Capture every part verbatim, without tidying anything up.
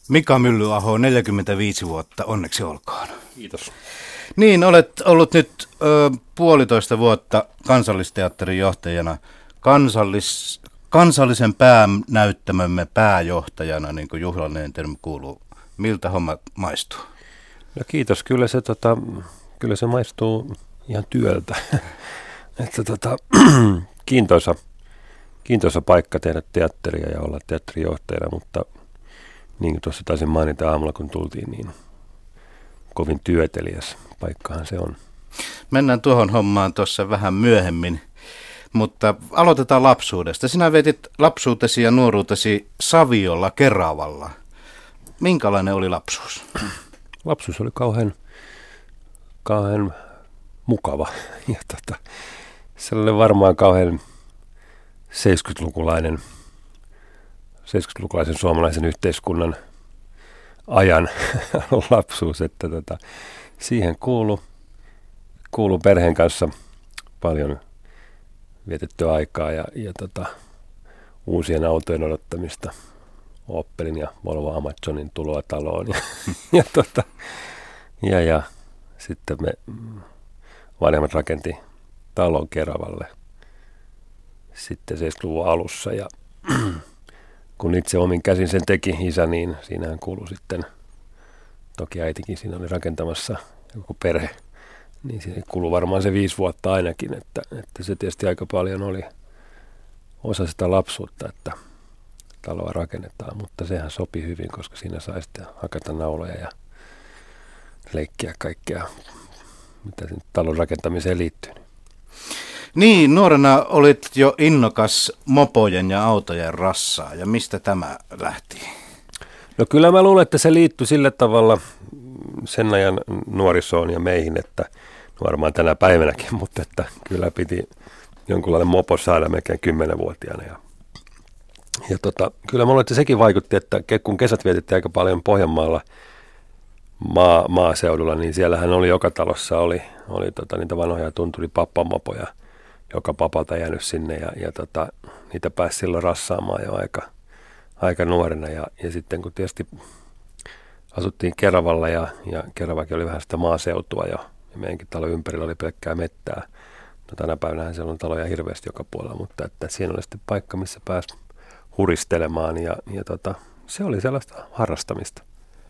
Mika Myllyaho, neljäkymmentäviisi vuotta, onneksi olkoon. Kiitos. Niin, olet ollut nyt ö, puolitoista vuotta Kansallisteatterin johtajana, kansallis, kansallisen päänäyttämömme pääjohtajana, niin kuin juhlallinen termi kuuluu. Miltä homma maistuu? No kiitos, kyllä se, tota, kyllä se maistuu ihan työltä. Että, tota, kiintoisa, kiintoisa paikka tehdä teatteria ja olla teatterijohtajana, mutta niin kuin tuossa taisin mainita aamulla, kun tultiin, niin kovin työteliäs paikkahan se on. Mennään tuohon hommaan tuossa vähän myöhemmin, mutta aloitetaan lapsuudesta. Sinä vietit lapsuutesi ja nuoruutesi Saviolla, Keravalla. Minkälainen oli lapsuus? Lapsuus oli kauhean, kauhean mukava ja tota, se oli varmaan kauhean seitsemänkymmentälukulainen, seitsemänkymmentälukulaisen suomalaisen yhteiskunnan ajan lapsuus, että tota, siihen kuului, kuului perheen kanssa paljon vietettyä aikaa ja, ja tota, uusien autojen odottamista, Opelin ja Volvo Amazonin tuloa taloon ja, ja, tota, ja, ja sitten me vanhemmat rakenti talon Keravalle sitten seitsemänkymmentäluvun alussa ja kun itse omin käsin sen teki isä, niin siinähän kuului sitten, toki äitikin siinä oli rakentamassa joku perhe, niin siinä kuului varmaan se viisi vuotta ainakin, että, että se tietysti aika paljon oli osa sitä lapsuutta, että taloa rakennetaan, mutta sehän sopi hyvin, koska siinä sai sitten hakata nauloja ja leikkiä kaikkea, mitä sen talon rakentamiseen liittyy. Niin, nuorena olit jo innokas mopojen ja autojen rassaa, ja mistä tämä lähti? No kyllä mä luulen, että se liittyi sillä tavalla sen ajan nuorisoon ja meihin, että varmaan tänä päivänäkin, mutta että kyllä piti jonkunlainen mopo saada melkein kymmenvuotiaana. Ja, ja tota, kyllä mä luulen, että sekin vaikutti, että kun kesät vietettiin aika paljon Pohjanmaalla maa, maaseudulla, niin siellähän oli joka talossa oli, oli tota, niitä vanhoja tunturi-pappamopoja, joka papalta jäänyt sinne ja, ja tota, niitä pääsi silloin rassaamaan jo aika, aika nuorena. Ja, ja sitten kun tietysti asuttiin Keravalla ja, ja Keravakin oli vähän sitä maaseutua jo, ja meidänkin talon ympärillä oli pelkkää mettää. No, tänä päivänä siellä on taloja hirveästi joka puolella, mutta että siinä oli sitten paikka, missä pääsi huristelemaan ja, ja tota, se oli sellaista harrastamista.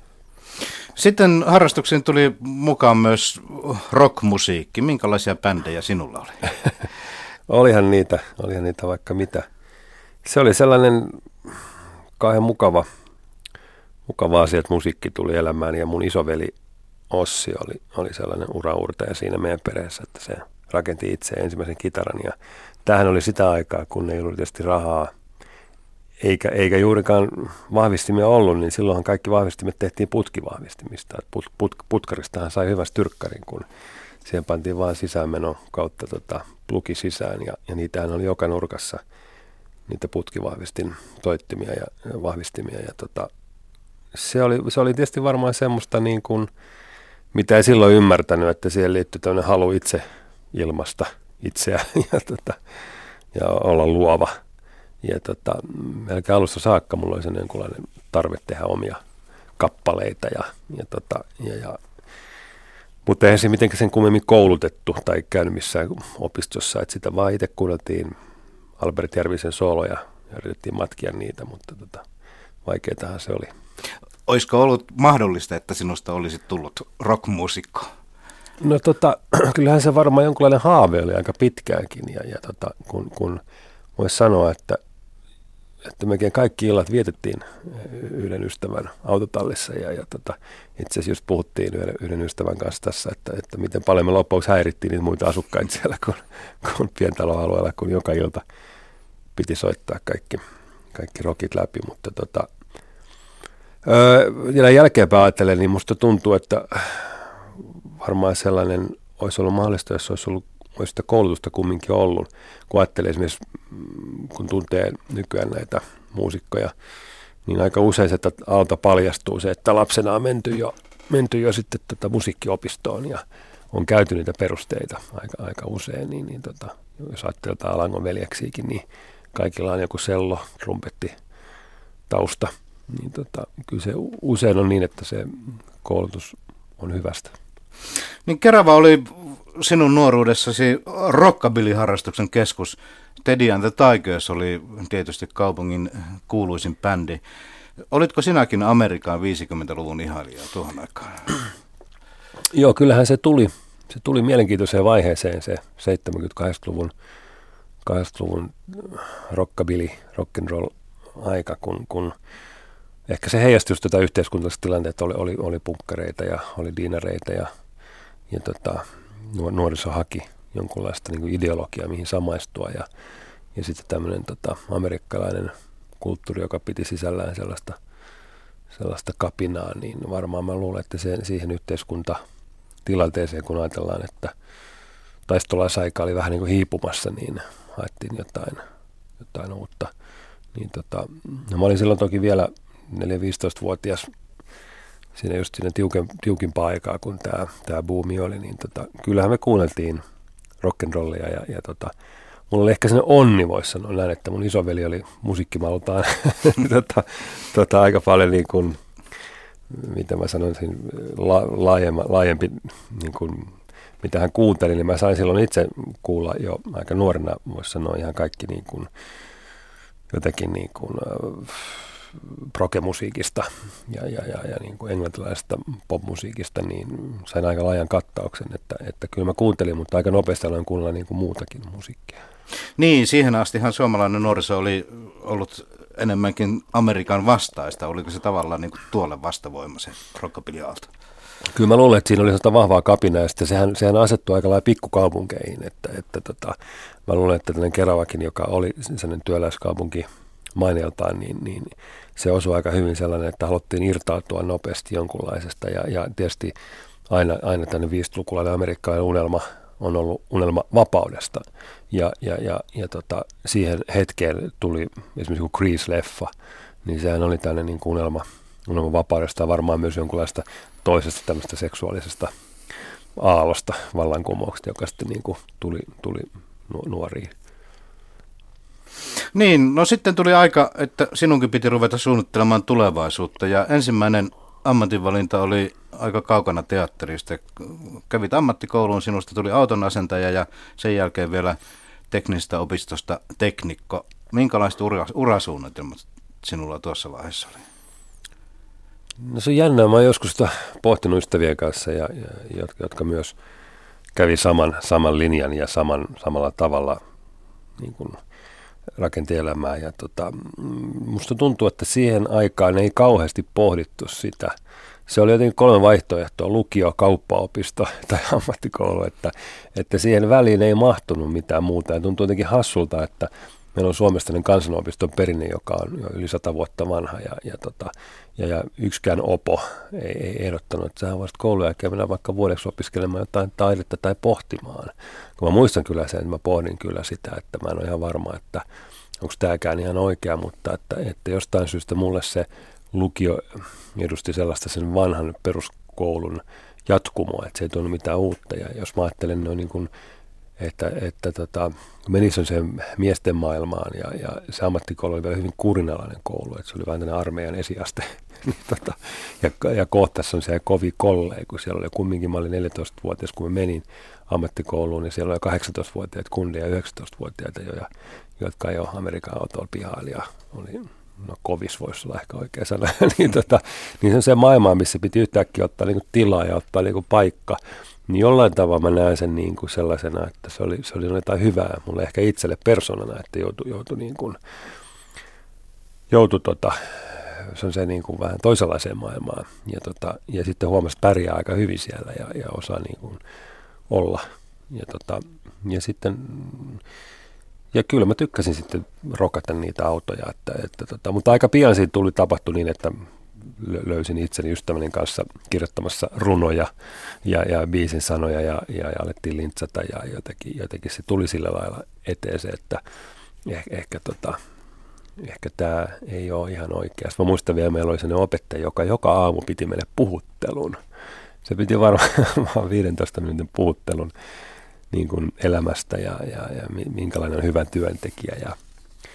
Sitten harrastuksiin tuli mukaan myös rockmusiikki. Minkälaisia bändejä sinulla oli? olihan niitä, olihan niitä vaikka mitä. Se oli sellainen kauhean mukava, mukava asia, että musiikki tuli elämään ja mun isoveli Ossi oli, oli sellainen uraurtaja siinä meidän perheessä, että se rakenti itse ensimmäisen kitaran ja tämähän oli sitä aikaa, kun ei ollut tietysti rahaa eikä, eikä juurikaan vahvistimia ollut, niin silloinhan kaikki vahvistimet tehtiin putkivahvistimista. Put, put, putkaristahan sai hyvä styrkkarin, kun siihen pantiin vaan sisäänmenon kautta tota, plugi sisään ja, ja niitähän oli joka nurkassa niitä putkivahvistin toittimia ja, ja vahvistimia ja tota, se, oli, se oli tietysti varmaan semmoista niin kuin, mitä ei silloin ymmärtänyt, että siihen liittyy tämmöinen halu itse ilmasta itseä ja, tota, ja olla luova. Ja tota, melkein alusta saakka mulla oli sellainen jonkunlainen tarve tehdä omia kappaleita. Ja, ja tota, ja, ja, mutta eihän se mitenkään sen kummemmin koulutettu tai käynyt missään opistossa. Että sitä vaan itse kuunneltiin Albert Järvisen sooloja ja yritettiin matkia niitä, mutta tota, vaikeatahan se oli. Olisiko ollut mahdollista, että sinusta olisi tullut rockmuusikko? No tota, kyllähän se varmaan jonkunlainen haave oli aika pitkäänkin. Ja, ja tota, kun, kun voisi sanoa, että että melkein kaikki illat vietettiin yhden ystävän autotallissa ja, ja tota, itse asiassa just puhuttiin yhden, yhden ystävän kanssa tässä, että, että miten paljon me loppuksi häirittiin niitä muita asukkaita siellä kun, kun pientaloalueella, kun joka ilta piti soittaa kaikki, kaikki rockit läpi, mutta tota, öö, jälkeenpäin ajattelen, niin musta tuntuu, että varmaan sellainen olisi ollut mahdollista, jos olisi ollut olisi sitä koulutusta kumminkin ollut, kun ajattelee esimerkiksi, kun tuntee nykyään näitä muusikkoja, niin aika usein se alta paljastuu se, että lapsena on menty jo, menty jo sitten tota musiikkiopistoon ja on käyty niitä perusteita aika, aika usein, niin, niin tota, jos ajattelee Alangon veljeksiäkin, niin kaikilla on joku sello, trumpetti, tausta niin tota, kyllä se usein on niin, että se koulutus on hyvästä. Niin Kerava oli sinun nuoruudessasi rockabilly-harrastuksen keskus. Teddy and the Tigers oli tietysti kaupungin kuuluisin bändi. Olitko sinäkin Amerikan viisikymmentäluvun ihailija tuohon aikaan? Joo, kyllähän se tuli. Se tuli mielenkiintoiseen vaiheeseen se seitsemänkymmentä-kahdeksankymmentäluvun kahdeksankymmentäluvun rockabilly, rock'n'roll aika, kun, kun ehkä se heijasti just tätä yhteiskunnallista tilanteetta, oli, oli, oli punkkareita ja oli diinareita ja, ja tota, nuoriso haki jonkunlaista niin kuin ideologiaa, mihin samaistua ja, ja sitten tämmöinen tota, amerikkalainen kulttuuri, joka piti sisällään sellaista, sellaista kapinaa, niin varmaan mä luulen, että se, siihen yhteiskuntatilanteeseen, kun ajatellaan, että taistolaisaika oli vähän niin kuin hiipumassa, niin haettiin jotain, jotain uutta. Niin tota, no mä olin silloin toki vielä neljä-viisitoistavuotias siinä just siinä tiuken, tiukimpaa aikaa, kun tämä tää buumi oli, niin tota, kyllähän me kuunneltiin rock'n'rollia ja, ja tota, mulla oli ehkä sellainen onni, voisi sanoa näin, että mun isoveli oli musiikkimaltaan tota, tota, aika paljon niin kuin, mitä mä sanoisin, la, laajempi, laajempi niin kuin, mitä hän kuunteli, niin mä sain silloin itse kuulla jo aika nuorena, voisi sanoa ihan kaikki niin kuin, jotenkin niin kuin, äh, proge-musiikista ja, ja, ja, ja niin kuin englantilaisesta popmusiikista, niin sain aika laajan kattauksen, että, että kyllä mä kuuntelin, mutta aika nopeasti aloin kuunnella niin kuin muutakin musiikkia. Niin, siihen astihan suomalainen nuoriso oli ollut enemmänkin Amerikan vastaista. Oliko se tavallaan niin kuin tuolle vastavoima se rockabilly-aalto? Kyllä mä luulen, että siinä oli sellaista vahvaa kapinaa, ja sitten sehän, sehän asettui aika lailla pikkukaupunkeihin, että, että tota, mä luulen, että tällainen Keravakin, joka oli sellainen työläiskaupunki maineeltaan, niin, niin se osui aika hyvin sellainen, että haluttiin irtautua nopeasti jonkunlaisesta, ja, ja tietysti aina, aina tänne viisikymmentälukulainen amerikkalainen unelma on ollut unelma vapaudesta, ja, ja, ja, ja tota, siihen hetkeen tuli esimerkiksi kuin Grease-leffa, niin sehän oli tällainen niin kuin unelma, unelma vapaudesta, varmaan myös jonkunlaista toisesta tämmöistä seksuaalisesta aallosta, vallankumouksesta, joka sitten niin kuin tuli, tuli nuoriin. Niin, no sitten tuli aika, että sinunkin piti ruveta suunnittelemaan tulevaisuutta, ja ensimmäinen ammatinvalinta oli aika kaukana teatterista. Kävit ammattikouluun, sinusta tuli autonasentaja ja sen jälkeen vielä teknisestä opistosta teknikko. Minkälaiset ura, urasuunnitelmat sinulla tuossa vaiheessa oli? No se on jännää. Mä oon joskus sitä pohtinut ystävien kanssa, ja, ja, jotka, jotka myös kävi saman, saman linjan ja saman, samalla tavalla niin kuin rakenti elämää. Ja tota, musta tuntuu, että siihen aikaan ei kauheasti pohdittu sitä. Se oli jotenkin kolme vaihtoehtoa, lukio, kauppaopisto tai ammattikoulu, että, että siihen väliin ei mahtunut mitään muuta. Ja tuntuu jotenkin hassulta, että meillä on Suomessa tällainen kansanopiston perinne, joka on jo yli sata vuotta vanha, ja, ja, tota, ja, ja yksikään opo ei, ei ehdottanut, että sähän voisit koulun jälkeen mennä vaikka vuodeksi opiskelemaan jotain taidetta tai pohtimaan. Kun mä muistan kyllä sen, että mä pohdin kyllä sitä, että mä en ole ihan varma, että onko tämäkään ihan oikea, mutta että, että jostain syystä mulle se lukio edusti sellaista sen vanhan peruskoulun jatkumoa, että se ei tuonut mitään uutta. Ja jos mä ajattelen noin niin kuin, että, että tota, menisin sen miesten maailmaan, ja, ja se ammattikoulu oli vielä hyvin kurinalainen koulu, että se oli vähän tämmöinen armeijan esiaste. tota, ja, ja kohtas on siellä kovin kolleja, kun siellä oli kumminkin, mä olin neljätoistavuotias, kun mä menin ammattikouluun, niin siellä oli kahdeksantoistavuotiaat kundeja ja yhdeksäntoistavuotiaita jo, ja, jotka jo Amerikan autolla pihaili ja oli, no kovis voisi olla ehkä oikea sana, niin, tota, niin se on se maailma, missä piti yhtäkkiä ottaa niinku tilaa ja ottaa niinku paikka. Niin jollain tavalla mä näen sen niin kuin sellaisena, että se oli, se oli jotain hyvää mulle ehkä itselle persoonana, että joutui, joutui, niin kuin, joutui tota, se on se niin kuin vähän toisenlaiseen maailmaan. Ja, tota, ja sitten huomasi, että pärjää aika hyvin siellä ja, ja osaa niin kuin olla. Ja, tota, ja sitten, ja kyllä mä tykkäsin sitten rokata niitä autoja, että, että, tota, mutta aika pian siitä tuli tapahtui niin, että löysin itseni ystäväni kanssa kirjoittamassa runoja ja, ja biisin sanoja ja, ja, ja alettiin lintsata ja jotenkin, jotenkin se tuli sillä lailla eteeseen, että ehkä, ehkä, tota, ehkä tämä ei ole ihan oikea. Mä muistan vielä, meillä oli sellainen opettaja, joka joka aamu piti meille puhuttelun. Se piti varmaan viidentoista minuutin puhuttelun niin kuin elämästä ja, ja, ja minkälainen on hyvä työntekijä ja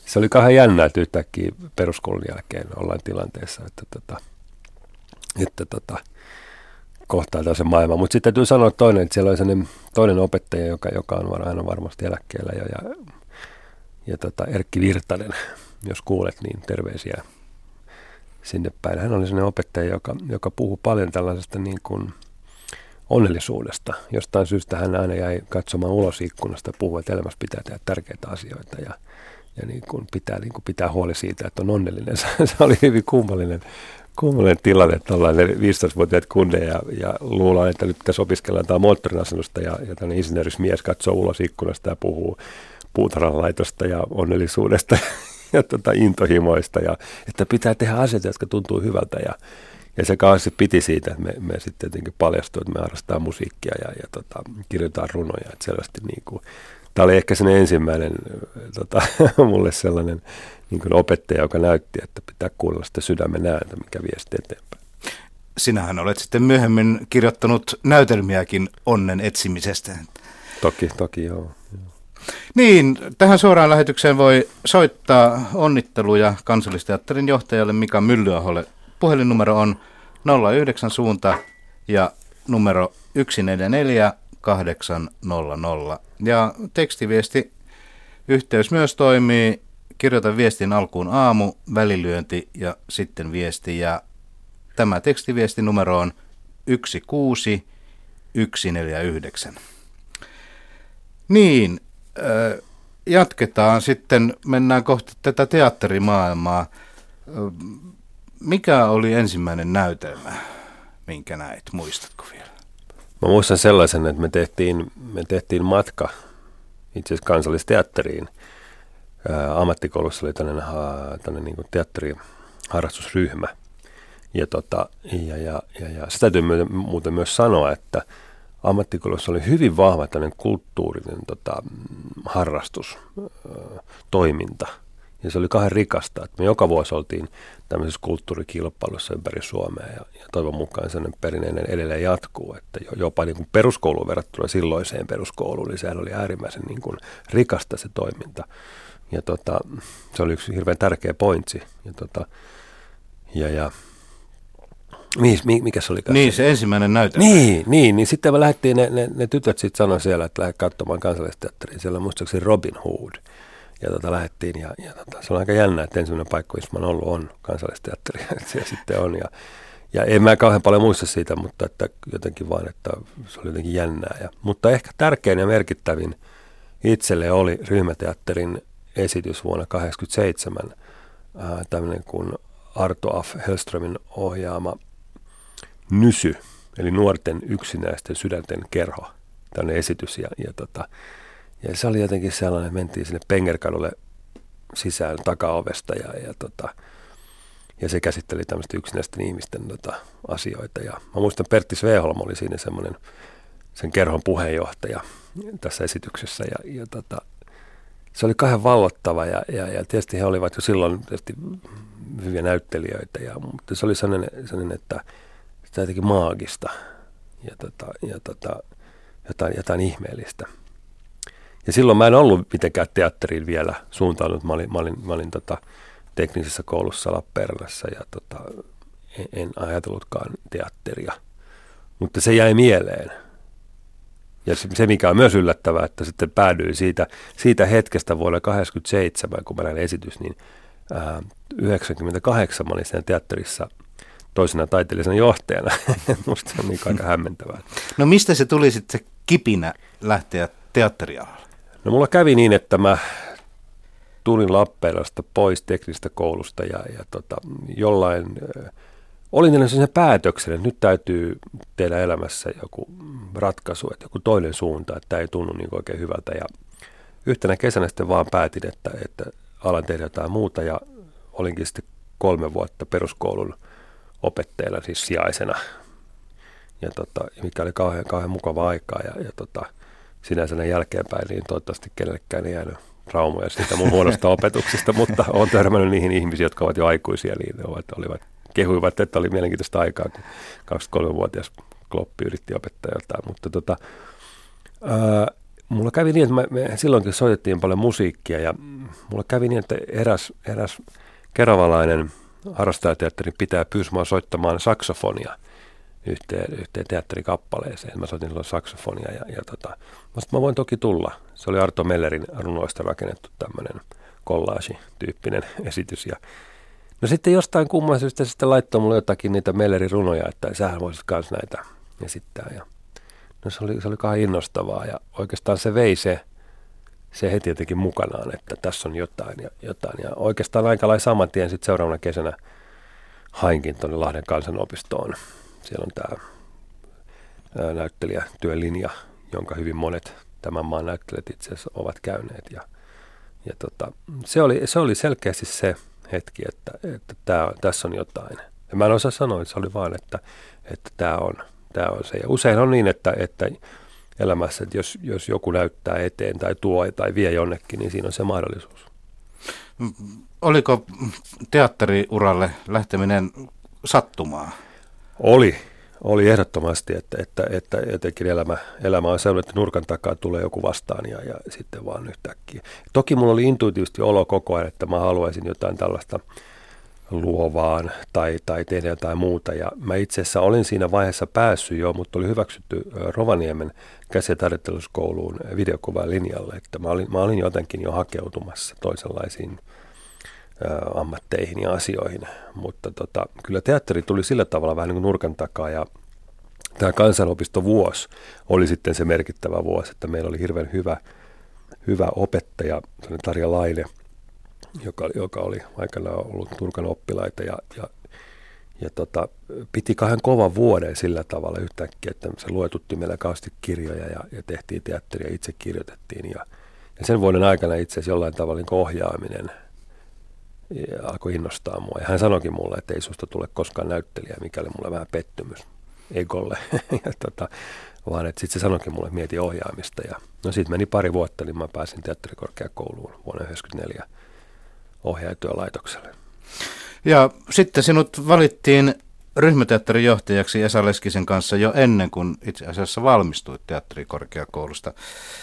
se oli kahden jännää, että yhtäkkiä peruskoulun jälkeen ollaan tilanteessa, että, tota, että tota, kohtaa tällaisen maailman. Mutta sitten täytyy sanoa toinen, että siellä oli sellainen toinen opettaja, joka, joka on aina varmasti eläkkeellä jo, ja, ja tota, Erkki Virtanen, jos kuulet, niin terveisiä sinne päin. Hän oli sellainen opettaja, joka, joka puhui paljon tällaisesta niin kuin onnellisuudesta. Jostain syystä hän aina jäi katsomaan ulos ikkunasta ja puhui, että elämässä pitää tehdä tärkeitä asioita ja, ja niin kuin pitää, niin kuin pitää huoli siitä, että on onnellinen. Se oli hyvin kummallinen, kummallinen tilanne, että ollaan viisitoistavuotiaat kundeja ja, ja luullaan, että nyt tässä opiskellaan tämä moottorin asennusta ja, ja tämmöinen insinöörismies katsoo ulos ikkunasta ja puhuu puutarhanlaitosta ja onnellisuudesta ja tota, intohimoista ja että pitää tehdä asioita, jotka tuntuu hyvältä ja Ja se kanssa piti siitä, että me, me sitten tietenkin paljastui, että me harrastaa musiikkia ja, ja tota, kirjoitetaan runoja. Että selvästi niin kuin, tämä oli ehkä sen ensimmäinen tota, mulle sellainen niin kuin opettaja, joka näytti, että pitää kuunnella sitä sydämen ääntä, mikä viesti eteenpäin. Sinähän olet sitten myöhemmin kirjoittanut näytelmiäkin onnen etsimisestä. Toki, toki joo. Niin, tähän suoraan lähetykseen voi soittaa onnitteluja Kansallisteatterin johtajalle Mika Myllyaholle. Puhelinnumero on nolla yhdeksän suunta ja numero yksi neljä neljä kahdeksan nolla nolla. Ja tekstiviesti yhteys myös toimii. Kirjoita viestin alkuun aamu, välilyönti ja sitten viesti. Ja tämä tekstiviestinumero on yksi kuusi yksi neljä yhdeksän. Niin, jatketaan sitten, mennään kohti tätä teatterimaailmaa. Mikä oli ensimmäinen näytelmä, minkä näit? Muistatko vielä? Mä muistan sellaisen, että me tehtiin, me tehtiin matka itse asiassa Kansallisteatteriin. Ää, ammattikoulussa oli tällainen, tällainen niin kuin teatteriharrastusryhmä. Ja, tota, ja, ja, ja, ja se täytyy muuten myös sanoa, että ammattikoulussa oli hyvin vahva tällainen kulttuurinen tota, harrastus, ää, toiminta. Ja se oli kahden rikasta, että me joka vuosi oltiin tämmöisessä kulttuurikilpailussa ympäri Suomea ja, ja toivon mukaan sellainen perinteinen edelleen jatkuu, että jopa niin kuin peruskouluun verrattuna silloiseen peruskouluun, niin sehän oli äärimmäisen niin kuin rikasta se toiminta. Ja tota, se oli yksi hirveän tärkeä pointsi. Ja, tota, ja, ja mikä se oli? Niin, se ensimmäinen näytelmä. Niin, niin, niin sitten me lähdettiin, ne, ne, ne tytöt sitten sanoi siellä, että lähde katsomaan Kansallisteatteriin, siellä muistaakseni Robin Hood. Ja tota, lähdettiin ja, ja tota, se on aika jännä, että ensimmäinen paikka, missä mä oon ollut, on Kansallisteatteri. Se sitten on. Ja, ja en mä kauhean paljon muista siitä, mutta että jotenkin vaan, että se oli jotenkin jännää. Ja, mutta ehkä tärkein ja merkittävin itselle oli ryhmäteatterin esitys vuonna tuhatyhdeksänsataakahdeksankymmentäseitsemän. Äh, tämmöinen kuin Arto Af Hellströmin ohjaama Nysy, eli nuorten yksinäisten sydänten kerho. Tämmöinen esitys ja, ja tota, ja se oli jotenkin sellainen, että mentiin sinne Pengerkadulle sisään takaovesta ja, ja, tota, ja se käsitteli tämmöistä yksinäisten ihmisten tota, asioita. Ja mä muistan, Pertti Sveholm oli siinä semmoinen sen kerhon puheenjohtaja tässä esityksessä ja, ja tota, se oli kahden vallottava ja, ja, ja tietysti he olivat jo silloin tietysti hyviä näyttelijöitä, ja, mutta se oli sellainen, sellainen että sitä jotenkin maagista ja, tota, ja tota, jotain, jotain ihmeellistä. Ja silloin mä en ollut mitenkään teatteriin vielä suuntaanut. Mä olin, mä olin, mä olin tota, teknisessä koulussa Lappeenrannassa ja tota, en, en ajatellutkaan teatteria. Mutta se jäi mieleen. Ja se, mikä on myös yllättävää, että sitten päädyin siitä, siitä hetkestä vuonna tuhatyhdeksänsataakahdeksankymmentäseitsemän, kun mä näin esitys, niin ää, yhdeksänkymmentäkahdeksan mä olin siinä teatterissa toisena taiteellisena johtajana. Musta se on niin aika hämmentävää. No mistä se tuli sitten se kipinä lähteä teatterialalle? No mulla kävi niin, että mä tulin Lappeenrannasta pois teknisestä koulusta ja, ja tota, jollain, äh, olin tehnyt sen päätöksen, että nyt täytyy tehdä elämässä joku ratkaisu, että joku toinen suunta, että tämä ei tunnu niin oikein hyvältä. Ja yhtenä kesänä sitten vaan päätin, että, että alan tehdä jotain muuta ja olinkin sitten kolme vuotta peruskoulun opettajana, siis sijaisena, ja tota, mikä oli kauhean, kauhean mukava aikaa ja, ja tota, sinänsä näin jälkeenpäin, niin toivottavasti kenellekään ei jäänyt traumoja siitä mun huonosta opetuksesta, mutta olen törmännyt niihin ihmisiin, jotka ovat jo aikuisia, niin ne ovat, olivat, kehuivat, että oli mielenkiintoista aikaa, kun kaksikymmentäkolmevuotias kloppi yritti opettaa jotain, mutta tota, ää, mulla kävi niin, että me, me silloinkin soitettiin paljon musiikkia ja mulla kävi niin, että eräs, eräs keravalainen harrastajateatterin pitää pyysi mua soittamaan saksofonia yhteen, yhteen teatterikappaleeseen. Mä soitin silloin saksofonia ja, ja tota, mä, mä voin toki tulla. Se oli Arto Mellerin runoista rakennettu tämmöinen collage-tyyppinen esitys. Ja no sitten jostain kumman syystä sitten laittoi mulle jotakin niitä Mellerin runoja, että sähän voisit kans näitä esittää. Ja no se oli, se oli kai innostavaa ja oikeastaan se vei se, se heti jotenkin mukanaan, että tässä on jotain ja jotain. Ja oikeastaan aika lailla saman tien sitten seuraavana kesänä hainkin tuonne Lahden kansanopistoon. Siellä on tämä näyttelijätyölinja, jonka hyvin monet tämän maan näyttelijät itse asiassa ovat käyneet. Ja, ja tota, se, oli, se oli selkeästi se hetki, että, että tää, tässä on jotain. Ja mä en osaa sanoa, että se oli vaan, että, että tämä on, tää on se. Ja usein on niin, että, että elämässä, että jos, jos joku näyttää eteen tai tuo tai vie jonnekin, niin siinä on se mahdollisuus. Oliko teatteriuralle lähteminen sattumaa? Oli. Oli ehdottomasti, että, että, että jotenkin elämä, elämä on sellainen, että nurkan takaa tulee joku vastaan ja, ja sitten vaan yhtäkkiä. Toki mulla oli intuitiivisesti olo koko ajan, että mä haluaisin jotain tällaista luovaan tai, tai tehdä jotain muuta. Ja mä itse asiassa olin siinä vaiheessa päässyt jo, mutta oli hyväksytty Rovaniemen käsi- ja taideteollisuuskouluun videokuvan linjalle, että mä olin, mä olin jotenkin jo hakeutumassa toisenlaisiin ä, ammatteihin ja asioihin. Mutta tota, kyllä teatteri tuli sillä tavalla vähän niin kuin nurkan takaa ja tämä kansanopistovuosi oli sitten se merkittävä vuosi, että meillä oli hirveän hyvä, hyvä opettaja, Tarja Laine, joka, joka oli aikanaan ollut Turkan oppilaita ja, ja, ja tota, piti kahden kovan vuoden sillä tavalla yhtäkkiä, että se luetutti meillä kauheasti kirjoja ja, ja tehtiin teatteria, itse kirjoitettiin ja, ja sen vuoden aikana itse asiassa jollain tavalla niin ohjaaminen alkoi innostaa mua. Ja hän sanoikin mulle, että ei susta tule koskaan näyttelijä, mikä oli mulle vähän pettymys egolle, ja tota, vaan että sitten se sanoikin mulle, että mieti ohjaamista ja no siitä meni pari vuotta, niin mä pääsin teatterikorkeakouluun vuonna yhdeksänkymmentäneljä ohjaajatyölaitokselle. Ja sitten sinut valittiin ryhmäteatterin johtajaksi Esa Leskisen kanssa jo ennen kuin itse asiassa valmistuit teatterikorkeakoulusta.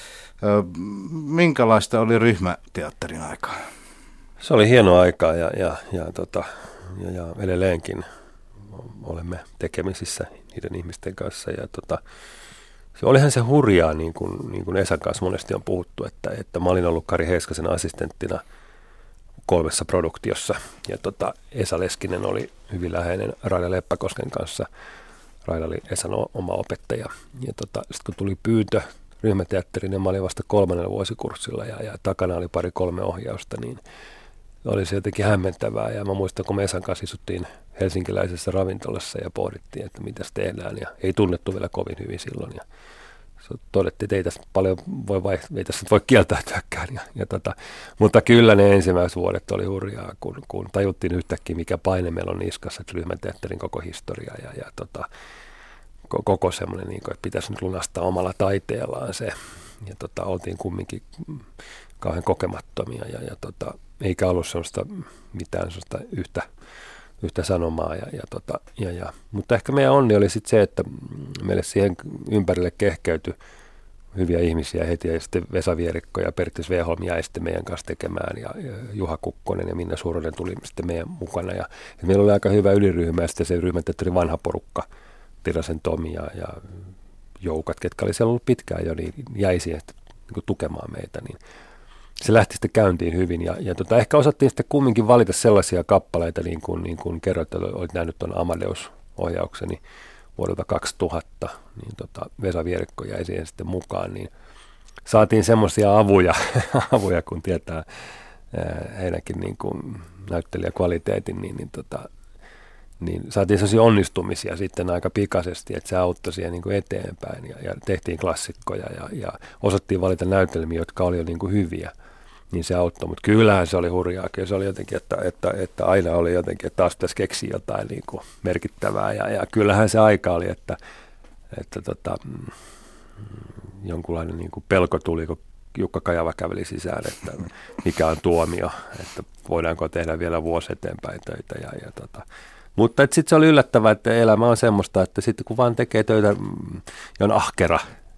Minkälaista oli ryhmäteatterin aikaa? Se oli hienoa aikaa ja, ja, ja, tota, ja, ja edelleenkin olemme tekemisissä niiden ihmisten kanssa. Ja, tota, se olihan se hurjaa, niin kuin, niin kuin Esan kanssa monesti on puhuttu, että, että mä olin ollut Kari Heiskasen assistenttina kolmessa produktiossa. Ja tota, Esa Leskinen oli hyvin läheinen Raila Leppäkosken kanssa. Raila oli Esan oma opettaja. Ja tota, sitten kun tuli pyyntö ryhmäteatteriin, niin mä olin vasta kolmannella vuosikurssilla ja, ja takana oli pari kolme ohjausta, niin oli se jotenkin hämmentävää. Ja mä muistan, kun me Esan kanssa istuttiin helsinkiläisessä ravintolassa ja pohdittiin, että mitäs tehdään. Ja ei tunnettu vielä kovin hyvin silloin. Ja todettiin, että ei tässä paljon voi, vai, ei tässä voi kieltäytyäkään. Ja, ja tota, mutta kyllä ne ensimmäiset vuodet oli hurjaa, kun, kun tajuttiin yhtäkkiä, mikä paine meillä on niskassa, että ryhmäteatterin koko historia ja, ja tota, koko semmoinen, niin kuin, että pitäisi nyt lunastaa omalla taiteellaan se. Ja tota, oltiin kumminkin kauhean kokemattomia ja, ja tota, eikä ollut semmoista mitään semmoista yhtä, yhtä sanomaa. Ja, ja tota, ja, ja. Mutta ehkä meidän onni oli sitten se, että meille siihen ympärille kehkeytyi hyviä ihmisiä heti. Ja sitten Vesa Vierikko ja Pertti Sveholm jäi sitten meidän kanssa tekemään. Ja, ja Juha Kukkonen ja Minna Suuronen tuli sitten meidän mukana. Ja, ja meillä oli aika hyvä yliryhmä ja sitten se ryhmäteatterin vanha porukka. Tirasen Tomi ja, ja Joukat, ketkä oli siellä ollut pitkään jo, niin jäi siihen niin tukemaan meitä. Niin se lähti sitten käyntiin hyvin ja, ja tota, ehkä osattiin sitten kumminkin valita sellaisia kappaleita, niin kuin, niin kuin kerroit, että olit nähnyt tuon Amadeus-ohjaukseni vuodelta kaksituhatta, niin tota, Vesa Vierikko jäi siihen sitten mukaan, niin saatiin semmoisia avuja, avuja, kun tietää ää, heidänkin niin kuin näyttelijäkvaliteetin, niin, niin tota, niin saatiin sellaisia onnistumisia sitten aika pikaisesti, että se auttoi siihen niin kuin eteenpäin ja, ja tehtiin klassikkoja ja, ja osattiin valita näytelmiä, jotka oli jo niin kuin hyviä, niin se auttoi. Mutta kyllähän se oli hurjaa, kyllä se oli jotenkin, että, että, että aina oli jotenkin, että taas pitäisi keksiä jotain niin kuin merkittävää ja, ja kyllähän se aika oli, että, että tota, mm, jonkunlainen niin kuin pelko tuli, kun Jukka Kajava käveli sisään, että mikä on tuomio, että voidaanko tehdä vielä vuosi eteenpäin töitä ja, ja tota, mutta sitten se oli yllättävää, että elämä on semmoista, että sitten kun vaan tekee töitä ja on ahkera,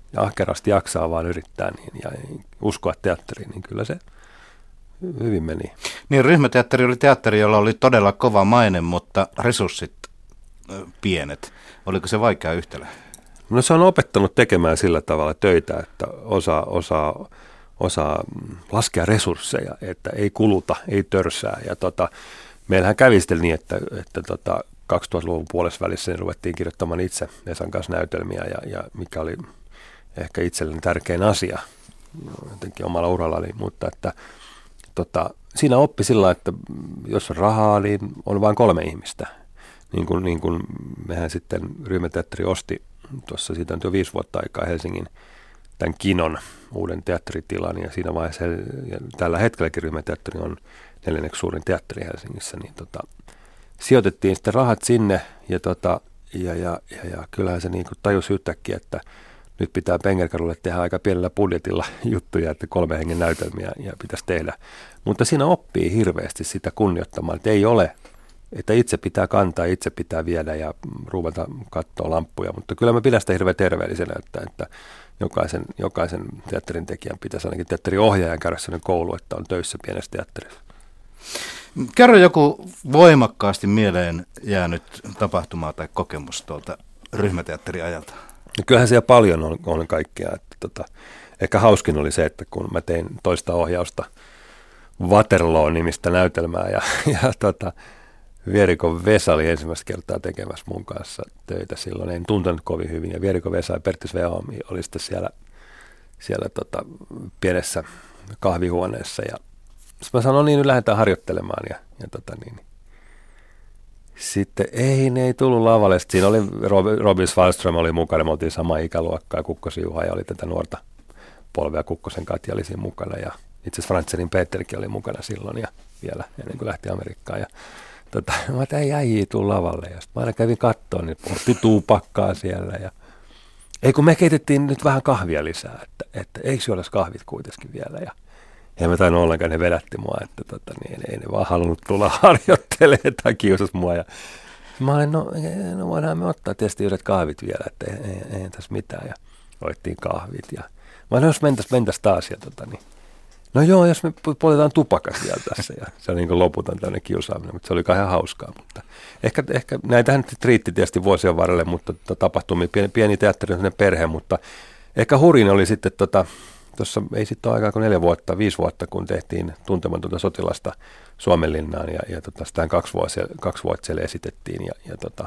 ja ahkerasti jaksaa vaan yrittää niin, ja uskoa teatteriin, niin kyllä se hyvin meni. Niin, ryhmäteatteri oli teatteri, jolla oli todella kova maine, mutta resurssit pienet. Oliko se vaikea yhtälö? No se on opettanut tekemään sillä tavalla töitä, että osaa, osaa, osaa laskea resursseja, että ei kuluta, ei törsää. Ja tota, meillähän kävi sitten niin, että, että tota, kaksituhattaluvun puolessa välissä niin ruvettiin kirjoittamaan itse Esan kanssa näytelmiä, ja, ja mikä oli ehkä itselleni tärkein asia jotenkin omalla urallani, mutta että tota, siinä oppi sillä, että jos on rahaa, niin on vain kolme ihmistä. Niin kuin, niin kuin mehän sitten ryhmäteatteri osti tuossa, siitä on jo viisi vuotta aikaa Helsingin tämän Kinon uuden teatteritilan, ja siinä vaiheessa ja tällä hetkelläkin ryhmäteatteri on neljänneksi suurin teatteri Helsingissä, niin tota, sijoitettiin sitten rahat sinne, ja, tota, ja, ja, ja, ja kyllähän se niin kuin tajusi yhtäkkiä, että nyt pitää Pengerkadulle tehdä aika pienellä budjetilla juttuja, että kolme hengen näytelmiä ja pitäisi tehdä. Mutta siinä oppii hirveästi sitä kunnioittamaan, että ei ole, että itse pitää kantaa, itse pitää viedä ja ruveta katsoa lamppuja. Mutta kyllä mä pidän sitä hirveän terveellisenä, että, että jokaisen, jokaisen teatterin tekijän pitäisi ainakin teatteriohjaajan käydä sellainen koulu, että on töissä pienessä teatterissa. Kerro joku voimakkaasti mieleen jäänyt tapahtuma tai kokemus tuolta ryhmäteatteriajalta. No kyllähän siellä paljon on, on kaikkea. Että tota, ehkä hauskin oli se, että kun mä tein toista ohjausta Waterloo-nimistä näytelmää ja, ja tota, Vierikon Vesa oli ensimmäistä kertaa tekemässä mun kanssa töitä silloin. En tuntenut kovin hyvin, ja Vierikon Vesa ja Pertti Sveholm oli sitten siellä, siellä tota, pienessä kahvihuoneessa. Ja sitten mä sanoin, niin nyt lähdetään harjoittelemaan. Ja, ja tota, niin, sitten ei, ne ei tullut lavalle. Sitten siinä oli Robin Wallström oli mukana, me oltiin samaa ikäluokkaa, Kukkosen Juha ja oli tätä nuorta polvea, Kukkosen Katja oli siinä mukana. Ja itse asiassa Frantsenin Peterkin oli mukana silloin ja vielä ennen kuin lähti Amerikkaan. Ja tota, mä että ei äijii tuu lavalle. Ja sitten mä aina kävin kattoon, niin pohti tuupakkaa siellä. Ja ei kun me keitettiin nyt vähän kahvia lisää, että, että eikö se olisi kahvit kuitenkin vielä. Ja en mä tainnut ollenkaan, ne vedätti mua, että tota, niin, ei ne vaan halunnut tulla harjoittelemaan tai kiusasi mua. Ja mä olin, no, no voidaan me ottaa tietysti yhdet kahvit vielä, että ei, ei, ei tässä mitään. Ja otettiin kahvit. Ja mä olin, jos mentäs, mentäs taas. Ja tota, niin, no joo, jos me poltetaan tupakas vielä tässä. Ja se on niin kuin loputon tämmöinen kiusaaminen, mutta se oli ihan hauskaa. Mutta ehkä, ehkä näitähän nyt riitti tietysti vuosien varrelle, mutta tapahtumia, pieni, pieni teatteri on perhe, mutta ehkä hurin oli sitten tota, tuossa ei sitten ole aikaa kuin neljä vuotta, viisi vuotta, kun tehtiin Tuntematonta sotilasta Suomenlinnaan, ja, ja tota, sitä kaksi vuotta, kaksi vuotta siellä esitettiin, ja, ja tota,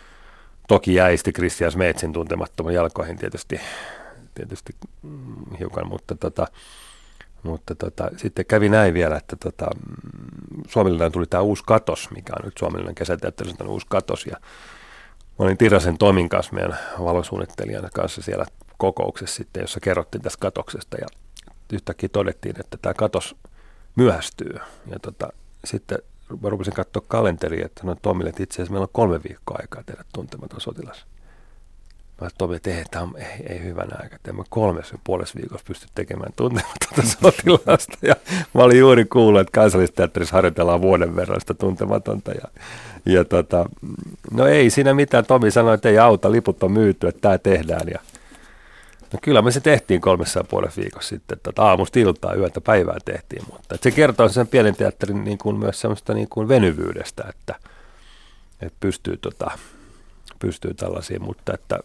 toki jäi sitten Christian Smeetsin Tuntemattoman jalkoihin tietysti, tietysti mm, hiukan, mutta, tota, mutta tota, sitten kävi näin vielä, että tota, Suomenlinnaan tuli tämä uusi katos, mikä on nyt Suomenlinnan kesäteatterissa uusi katos, ja mä olin Tirasen Tomin kanssa, meidän valosuunnittelijan kanssa siellä kokouksessa sitten, jossa kerrottiin tästä katoksesta, ja yhtäkkiä todettiin, että tämä katos myöhästyy. Ja tota, sitten mä rupesin katsoa kalenteria, että sanoin Tomille, että itse asiassa meillä on kolme viikkoa aikaa tehdä Tuntematon sotilas. Mä sanoin Tomille, että ei, tämä on, ei, ei hyvänä aika, että en mä kolmessa ja puolessa viikossa pysty tekemään Tuntematonta sotilasta. Ja mä olin juuri kuullut, että Kansallisteatterissa harjoitellaan vuoden verran sitä Tuntematonta. Ja, ja tota, no ei siinä mitään. Tomi sanoi, että ei auta, liput on myyty, että tämä tehdään. Ja no kyllä me se tehtiin kolmessa ja puolessa viikossa sitten, että aamusta iltaa, yötä, päivää tehtiin, mutta se kertoo sen pienen teatterin niin kuin myös semmoista niin kuin venyvyydestä, että, että pystyy, tota, pystyy tällaisiin, mutta että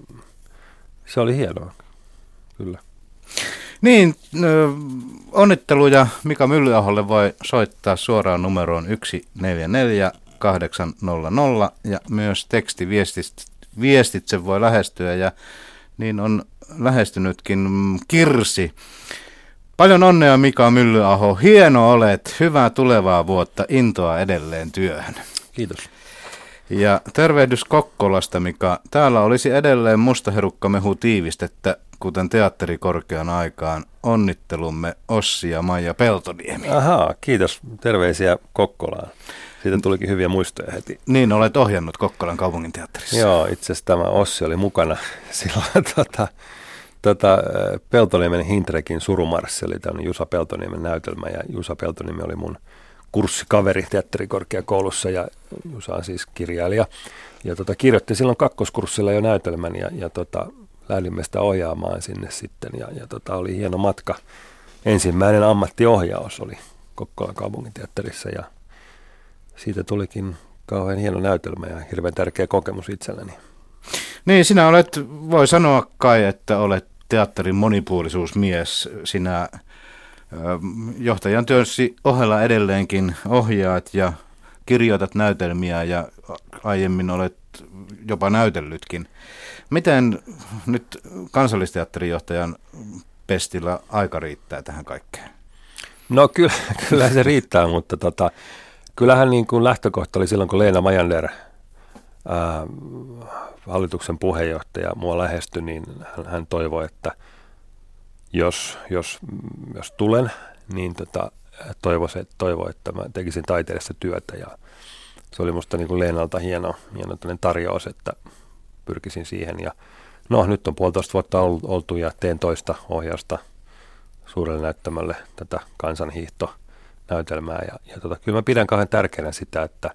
se oli hienoa, kyllä. Niin, onnitteluja Mika Myllyaholle voi soittaa suoraan numeroon yksi neljä neljä kahdeksan nolla nolla ja myös tekstiviestitse voi lähestyä ja niin on lähestynytkin Kirsi. Paljon onnea Mika Myllyaho. Hieno olet. Hyvää tulevaa vuotta. Intoa edelleen työhön. Kiitos. Ja tervehdys Kokkolasta, Mika. Täällä olisi edelleen mustaherukkamehu tiivistettä, kuten teatterikorkean aikaan. Onnittelumme Ossi ja Maija Peltoniemi. Ahaa, kiitos. Terveisiä Kokkolaan. Siitä tulikin hyviä muistoja heti. Niin, olet ohjannut Kokkolan kaupunginteatterissa. Joo, itse asiassa tämä Ossi oli mukana silloin tota, tota, Peltoniemen Hintrekin Surumarssi, eli tämä Jusa Peltoniemen näytelmä, ja Jusa Peltoniemi oli mun kurssikaveri teatterikorkeakoulussa, ja Jusa on siis kirjailija, ja tota, kirjoitti silloin kakkoskurssilla jo näytelmän, ja, ja tota, lähdimme sitä ohjaamaan sinne sitten ja, ja tota, oli hieno matka. Ensimmäinen ammattiohjaus oli Kokkolan kaupunginteatterissa ja siitä tulikin kauhean hieno näytelmä ja hirveän tärkeä kokemus itselleni. Niin, sinä olet, voi sanoa kai, että olet teatterin monipuolisuusmies. Sinä johtajan työsi ohella edelleenkin ohjaat ja kirjoitat näytelmiä ja aiemmin olet jopa näytellytkin. Miten nyt Kansallisteatterijohtajan pestillä aika riittää tähän kaikkeen? No kyllä, kyllä se riittää, mutta tota, kyllähän niin kuin lähtökohta oli silloin, kun Leena Majander, ää, hallituksen puheenjohtaja, mua lähestyi, niin hän, hän toivoi, että jos, jos, jos tulen, niin tota, toivoi, toivo, että mä tekisin taiteellista työtä. Ja se oli musta niin kuin Leenalta hieno, hieno tarjous, että pyrkisin siihen. Ja no, nyt on puolitoista vuotta oltu ja teen toista ohjausta suurelle näyttämälle tätä kansanhiihtonäytelmää. Ja, ja tota, kyllä mä pidän kauhean tärkeänä sitä, että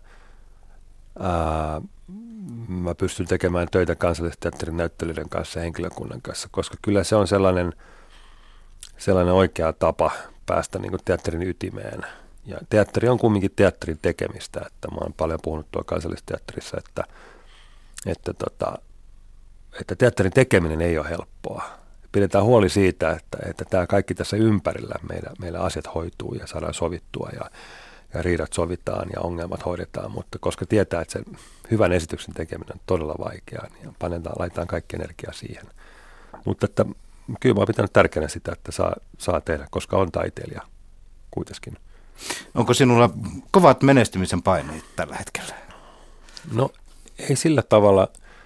ää, mä pystyn tekemään töitä Kansallisteatterin näyttelijöiden kanssa ja henkilökunnan kanssa, koska kyllä se on sellainen, sellainen oikea tapa päästä niin kuin teatterin ytimeen. Ja teatteri on kumminkin teatterin tekemistä, että mä oon paljon puhunut tuolla Kansallisteatterissa, että, että, tota, että teatterin tekeminen ei ole helppoa. Pidetään huoli siitä, että, että tämä kaikki tässä ympärillä, meillä, meillä asiat hoituu ja saadaan sovittua ja, ja riidat sovitaan ja ongelmat hoidetaan, mutta koska tietää, että sen hyvän esityksen tekeminen on todella vaikeaa, niin panetaan, laitetaan kaikki energiaa siihen. Mutta että, kyllä mä oon pitänyt tärkeänä sitä, että saa, saa tehdä, koska on taiteilija kuitenkin. Onko sinulla kovat menestymisen paineet tällä hetkellä? No ei sillä tavalla.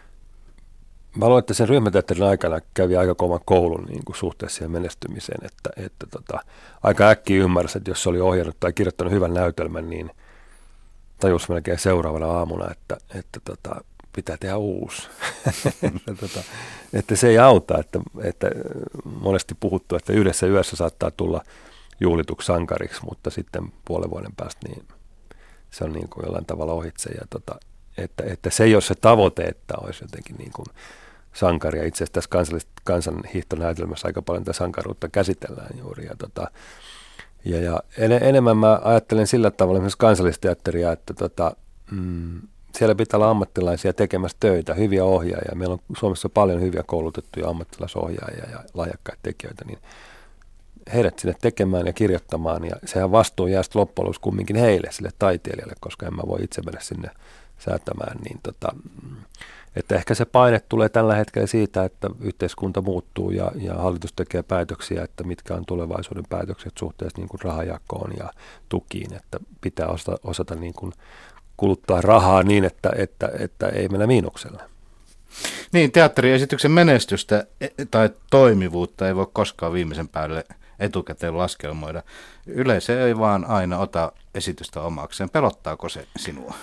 Mä luulen, että sen ryhmäteatterin aikana kävi aika kovan koulun niin kuin suhteessa siihen menestymiseen, että, että tota, aika äkkiä ymmärsi, että jos se oli ohjannut tai kirjoittanut hyvän näytelmän, niin tajusi melkein seuraavana aamuna, että, että tota, pitää tehdä uusi. että, tota, että se ei auta, että, että monesti puhuttu, että yhdessä yössä saattaa tulla juhlituksi sankariksi, mutta sitten puolen vuoden päästä niin se on niin kuin jollain tavalla ohitse. Ja tota, että, että se ei ole se tavoite, että olisi jotenkin niin kuin sankaria. Itse asiassa tässä kansanhiihtonäytelmässä aika paljon tätä sankaruutta käsitellään juuri. Ja, tota, ja, ja en, enemmän mä ajattelen sillä tavalla esimerkiksi Kansallisteatteria, että tota, mm, siellä pitää olla ammattilaisia tekemässä töitä, hyviä ohjaajia. Meillä on Suomessa paljon hyviä koulutettuja ammattilaisohjaajia ja lahjakkaita tekijöitä, niin heidät sinne tekemään ja kirjoittamaan. Ja sehän vastuu jää sitten loppujen lopuksi kumminkin heille, sille taiteilijalle, koska en mä voi itse mennä sinne säätämään, niin tota, että ehkä se paine tulee tällä hetkellä siitä, että yhteiskunta muuttuu ja, ja hallitus tekee päätöksiä, että mitkä on tulevaisuuden päätökset suhteessa niin kuin rahajakoon ja tukiin, että pitää osata, osata niin kuin kuluttaa rahaa niin, että, että, että ei mennä miinukselle. Niin, teatteriesityksen menestystä tai toimivuutta ei voi koskaan viimeisen päälle etukäteen laskelmoida. Yleisö ei vaan aina ota esitystä omakseen. Pelottaako se sinua?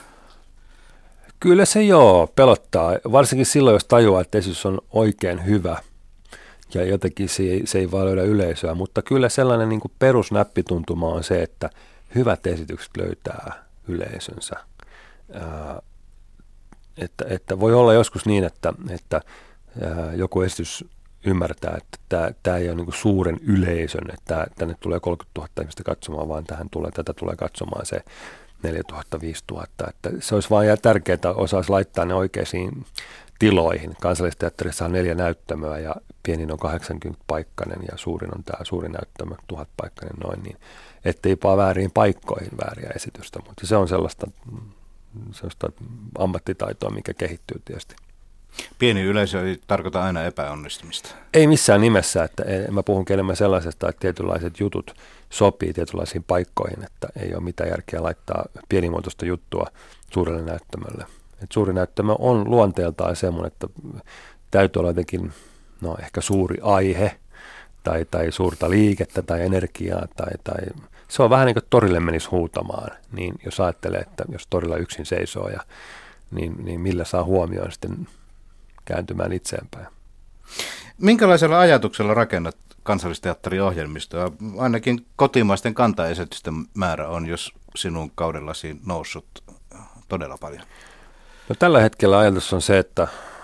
Kyllä se joo, pelottaa. Varsinkin silloin, jos tajuaa, että esitys on oikein hyvä ja jotenkin se ei, se ei vaan löydä yleisöä. Mutta kyllä sellainen niin kuin perusnäppituntuma on se, että hyvät esitykset löytää yleisönsä. Ää, että, että voi olla joskus niin, että, että ää, joku esitys ymmärtää, että tämä, tämä ei ole niin kuin suuren yleisön, että tänne tulee kolmekymmentätuhatta ihmistä katsomaan, vaan tähän tulee, tätä tulee katsomaan se neljätuhatta viisituhatta. Että se olisi vaan tärkeää, että osaisi laittaa ne oikeisiin tiloihin. Kansallisteatterissa on neljä näyttämöä ja pienin on kahdeksankymmentä-paikkainen ja suurin on tämä suuri näyttämö, tuhat-paikkainen noin, niin ettei vaan vääriin paikkoihin vääriä esitystä, mutta se on sellaista, sellaista ammattitaitoa, mikä kehittyy tietysti. Pieni yleisö ei tarkoita aina epäonnistumista. Ei missään nimessä, että mä puhun enemmän sellaisesta, että tietynlaiset jutut sopii tietynlaisiin paikkoihin, että ei ole mitään järkeä laittaa pienimuotoista juttua suurelle näyttämölle. Et suuri näyttämö on luonteeltaan semmoinen, että täytyy olla jotenkin no, ehkä suuri aihe tai, tai suurta liikettä tai energiaa. Tai, tai se on vähän niin kuin torille menisi huutamaan, niin jos ajattelee, että jos torilla yksin seisoo, ja, niin, niin millä saa huomioon sitten kääntymään itseenpäin. Minkälaisella ajatuksella rakennat Kansallisteatterin ohjelmistoa? Ainakin kotimaisten kantaesitysten määrä on, jos sinun kaudellasi noussut todella paljon. No, tällä hetkellä ajatus on se, että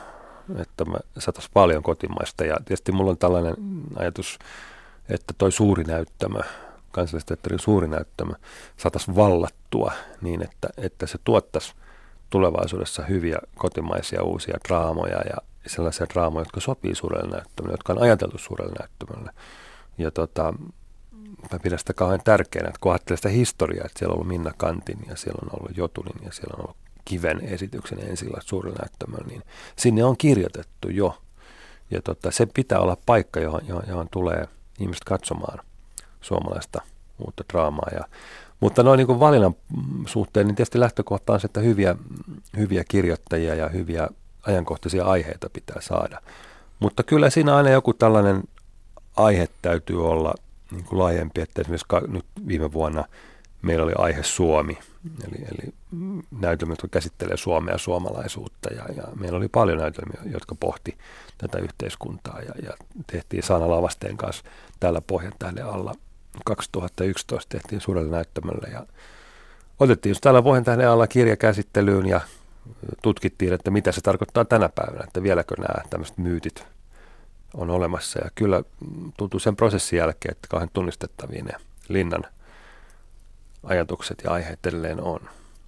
että me saataisiin paljon kotimaista. Ja tietysti mulla on tällainen ajatus, että toi suuri näyttämö, Kansallisteatterin suuri näyttämö, saataisiin vallattua niin, että, että se tuottaisi tulevaisuudessa hyviä kotimaisia uusia draamoja ja sellaisia draamoja, jotka sopii suurelle näyttämölle, jotka on ajateltu suurelle näyttämölle. Ja tota, mä pidän sitä kauhean tärkeänä, että kun ajattelee sitä historiaa, että siellä on ollut Minna Kantin ja siellä on ollut Jotunin ja siellä on ollut Kiven esityksen ensillä suurella näyttämöllä, niin sinne on kirjoitettu jo. Ja tota, se pitää olla paikka, johon, johon, johon tulee ihmiset katsomaan suomalaista uutta draamaa. Ja, mutta noin niin kuin valinnan suhteen, niin tietysti lähtökohta on se, että hyviä, hyviä kirjoittajia ja hyviä ajankohtaisia aiheita pitää saada. Mutta kyllä siinä aina joku tällainen aihe täytyy olla niin kuin laajempi, että esimerkiksi nyt viime vuonna meillä oli aihe Suomi, eli, eli näytelmät, jotka käsittelee Suomea ja suomalaisuutta, ja, ja meillä oli paljon näytelmiä, jotka pohti tätä yhteiskuntaa, ja, ja tehtiin Saana Lavasteen kanssa tällä Pohjantähden alla. kaksituhattayksitoista tehtiin suurelle näyttämölle, ja otettiin just täällä Pohjantähden alla kirjakäsittelyyn, ja tutkittiin, että mitä se tarkoittaa tänä päivänä, että vieläkö nämä tämmöiset myytit on olemassa, ja kyllä tuntuu sen prosessin jälkeen, että kauhean tunnistettavia ne Linnan ajatukset ja aiheet edelleen on.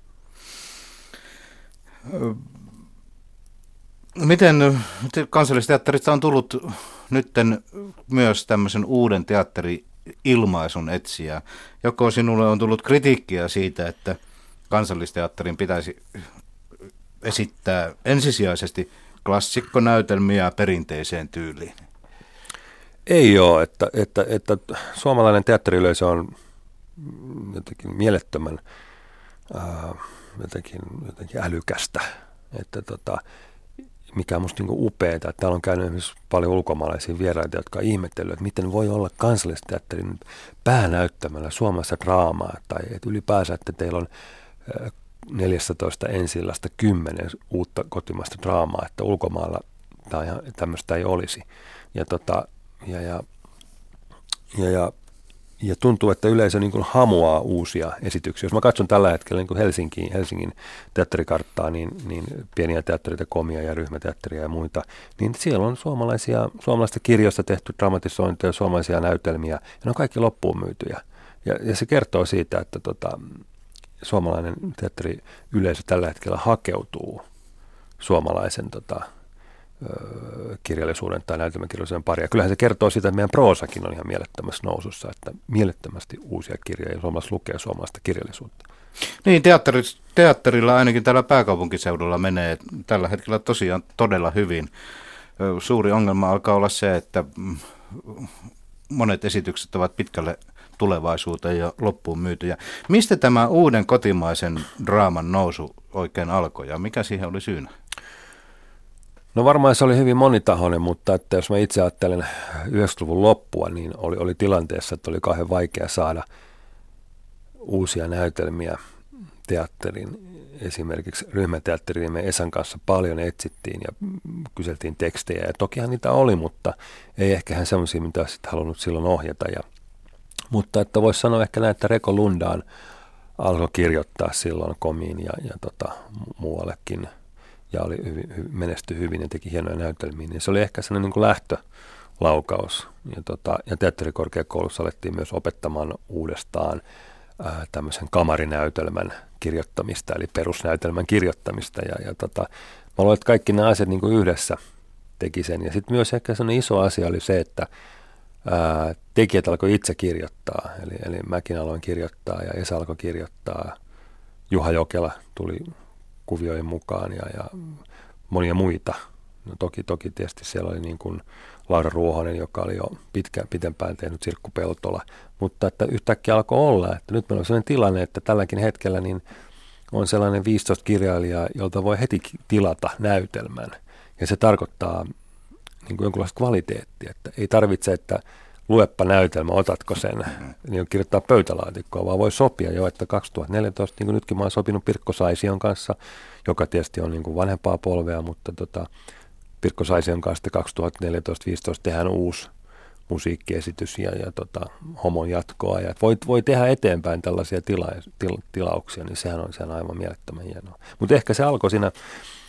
Miten Kansallisteatterista on tullut nytten myös tämmöisen uuden teatteri-ilmaisun etsiä? Joko sinulle on tullut kritiikkiä siitä, että Kansallisteatterin pitäisi esittää ensisijaisesti klassikkonäytelmiä perinteiseen tyyliin? Ei ole, että, että, että suomalainen teatterilöisö on jotenkin mielettömän ää, jotenkin, jotenkin älykästä, että tota, mikä on musta niinku upeeta, että täällä on käynyt esimerkiksi paljon ulkomaalaisia vieraita, jotka on ihmetellyt, että miten voi olla Kansallisteatterin päänäyttämällä Suomessa draamaa, tai että ylipäänsä, että teillä on ää, neljätoista ensillasta kymmenen uutta kotimaista draamaa, että ulkomailla tämmöistä ei olisi. Ja, tota, ja, ja, ja, ja, ja tuntuu, että yleisö niin kuin hamuaa uusia esityksiä. Jos mä katson tällä hetkellä niin kuin Helsingin, Helsingin teatterikarttaa, niin, niin pieniä teatterita, komia ja ryhmäteatteria ja muita, niin siellä on suomalaisia, suomalaista kirjoista tehty dramatisointeja, suomalaisia näytelmiä, ja ne on kaikki loppuun myytyjä. Ja, ja se kertoo siitä, että tota, suomalainen teatteriyleisö tällä hetkellä hakeutuu suomalaisen tota, ö, kirjallisuuden tai näytelmäkirjallisuuden paria. Kyllähän se kertoo siitä, että meidän proosakin on ihan mielettömässä nousussa, että mielettömästi uusia kirjoja ja suomalaiset lukee suomalaista kirjallisuutta. Niin, teatteri, teatterilla ainakin täällä pääkaupunkiseudulla menee tällä hetkellä tosiaan todella hyvin. Suuri ongelma alkaa olla se, että monet esitykset ovat pitkälle tulevaisuuteen ja loppuun myytyjä. Mistä tämä uuden kotimaisen draaman nousu oikein alkoi ja mikä siihen oli syynä? No varmaan se oli hyvin monitahoinen, mutta että jos mä itse ajattelen yhdeksänkymmentäluvun loppua, niin oli, oli tilanteessa, että oli kauhean vaikea saada uusia näytelmiä teatterin. Esimerkiksi ryhmäteatteriin me Esan kanssa paljon etsittiin ja kyseltiin tekstejä ja tokihan niitä oli, mutta ei ehkä hän sellaisia, mitä olisit halunnut silloin ohjata. Ja mutta että voisi sanoa ehkä näin, että Reko Lundaan alkoi kirjoittaa silloin komiin ja, ja tota, muuallekin ja oli hyvin, hy, menestyi hyvin ja teki hienoja näytelmiä. Niin se oli ehkä sellainen niin kuin lähtölaukaus. Ja, tota, ja teatterikorkeakoulussa alettiin myös opettamaan uudestaan ää, tämmöisen kamarinäytelmän kirjoittamista, eli perusnäytelmän kirjoittamista. Ja, ja tota, mä luulen, että kaikki nämä asiat niin kuin yhdessä teki sen. Ja sitten myös ehkä sellainen iso asia oli se, että Ää, tekijät alkoi itse kirjoittaa, eli, eli mäkin aloin kirjoittaa ja Esa alkoi kirjoittaa. Juha Jokela tuli kuvioiden mukaan ja, ja monia muita. No toki, toki tietysti siellä oli niin kuin Laura Ruohonen, joka oli jo pitkään, pitempään tehnyt Sirkku Peltola, mutta että yhtäkkiä alkoi olla, että nyt meillä on sellainen tilanne, että tälläkin hetkellä niin on sellainen viisitoista kirjailijaa, jolta voi heti tilata näytelmän ja se tarkoittaa niin kuin jonkinlaista kvaliteettia, että ei tarvitse, että lueppa näytelmä, otatko sen, niin kirjoittaa pöytälaatikkoa, vaan voi sopia jo, että kaksituhattaneljätoista, niin kuin nytkin mä oon sopinut Pirkko Saision kanssa, joka tietysti on niin kuin vanhempaa polvea, mutta tota, Pirkko Saision kanssa kaksituhattaneljätoista viisitoista tehdään uusi musiikkiesitys ja, ja tota, homon jatkoa, ja voi, voi tehdä eteenpäin tällaisia tila, til, tilauksia, niin sehän on, sehän on aivan mielettömän hienoa. Mutta ehkä se alkoi siinä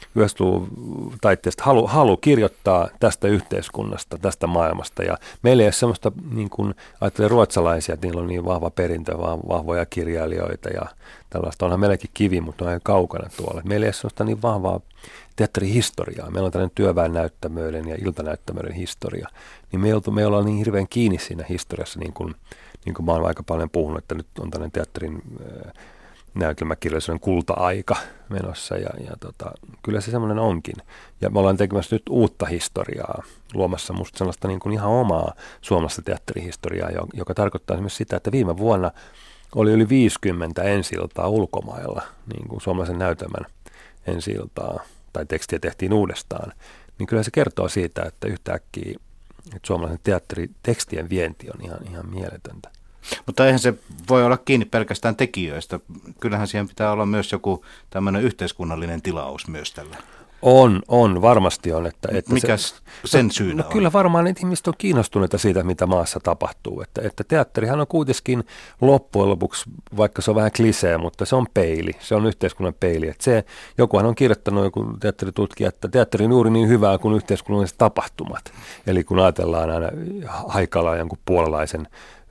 yhdeksänkymmentäluvun taitteesta halu, halu kirjoittaa tästä yhteiskunnasta, tästä maailmasta. Ja meillä ei ole semmoista, niin kuin ajattelee ruotsalaisia, että niillä on niin vahva perintö, vahvoja kirjailijoita ja tällaista. Onhan meilläkin kivi, mutta on aika kaukana tuolla. Meillä ei ole semmoista niin vahvaa teatterihistoriaa. Meillä on tällainen työväennäyttämöiden ja iltanäyttämöiden historia. Niin me, oltu, me ollaan niin hirveän kiinni siinä historiassa, niin kuin, niin kuin mä oon aika paljon puhunut, että nyt on tällainen teatterin äh, näytelmäkirjallisuuden kulta-aika menossa. Ja, ja tota, kyllä se semmoinen onkin. Ja me ollaan tekemässä nyt uutta historiaa, luomassa musta sellaista niin kuin ihan omaa suomalaista teatterihistoriaa, joka tarkoittaa esimerkiksi sitä, että viime vuonna oli yli viisikymmentä ensi-iltaa ulkomailla, niin kuin suomalaisen näytelmän ensi-iltaa, tai tekstiä tehtiin uudestaan, niin kyllä se kertoo siitä, että yhtäkkiä että suomalaisen teatteritekstien vienti on ihan, ihan mieletöntä. Mutta eihän se voi olla kiinni pelkästään tekijöistä. Kyllähän siihen pitää olla myös joku tämmöinen yhteiskunnallinen tilaus myös tällä. On, on, varmasti on. Että, että Mikäs se, sen syynä no, on? Kyllä varmaan niitä ihmiset on kiinnostuneita siitä, mitä maassa tapahtuu. Että, että teatterihan on kuitenkin loppujen lopuksi, vaikka se on vähän klisee, mutta se on peili, se on yhteiskunnan peili. Että se, jokuhan on kirjoittanut, joku teatteritutkija, että teatteri on juuri niin hyvää kuin yhteiskunnalliset tapahtumat. Eli kun ajatellaan aina Haikalaa jonkun puolalaisen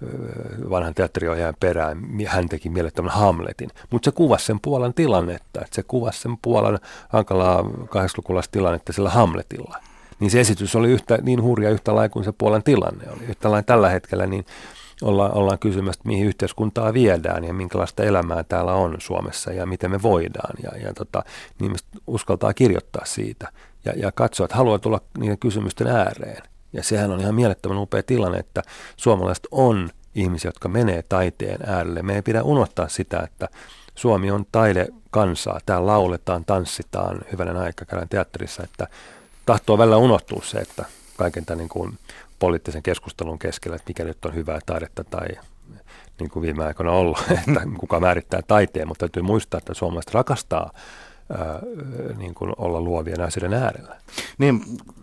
vanhan teatteriohjaajan perään, hän teki mielettömän Hamletin, mutta se kuvasi sen Puolan tilannetta, että se kuvasi sen Puolan hankalaa kahdeksankymmentälukulaista tilannetta sillä Hamletilla. Niin se esitys oli yhtä, niin hurja yhtä lailla kuin se Puolan tilanne oli. Yhtä lailla tällä hetkellä niin ollaan, ollaan kysymässä, mihin yhteiskuntaa viedään ja minkälaista elämää täällä on Suomessa ja miten me voidaan. Ja, ja tota, niin uskaltaa kirjoittaa siitä ja, ja katsoa, että haluaa tulla niiden kysymysten ääreen. Ja sehän on ihan mielettömän upea tilanne, että suomalaiset on ihmisiä, jotka menee taiteen äärelle. Me ei pidä unohtaa sitä, että Suomi on taidekansaa. Täällä lauletaan, tanssitaan, hyvänen aika käydään teatterissa, että tahtoo välillä unohtua se, että kaiken tämän niin kuin poliittisen keskustelun keskellä, että mikä nyt on hyvää taidetta tai niin kuin viime aikoina ollut, että kuka määrittää taiteen, mutta täytyy muistaa, että suomalaiset rakastaa ää, niin kuin olla luovien asioiden äärellä. Niin,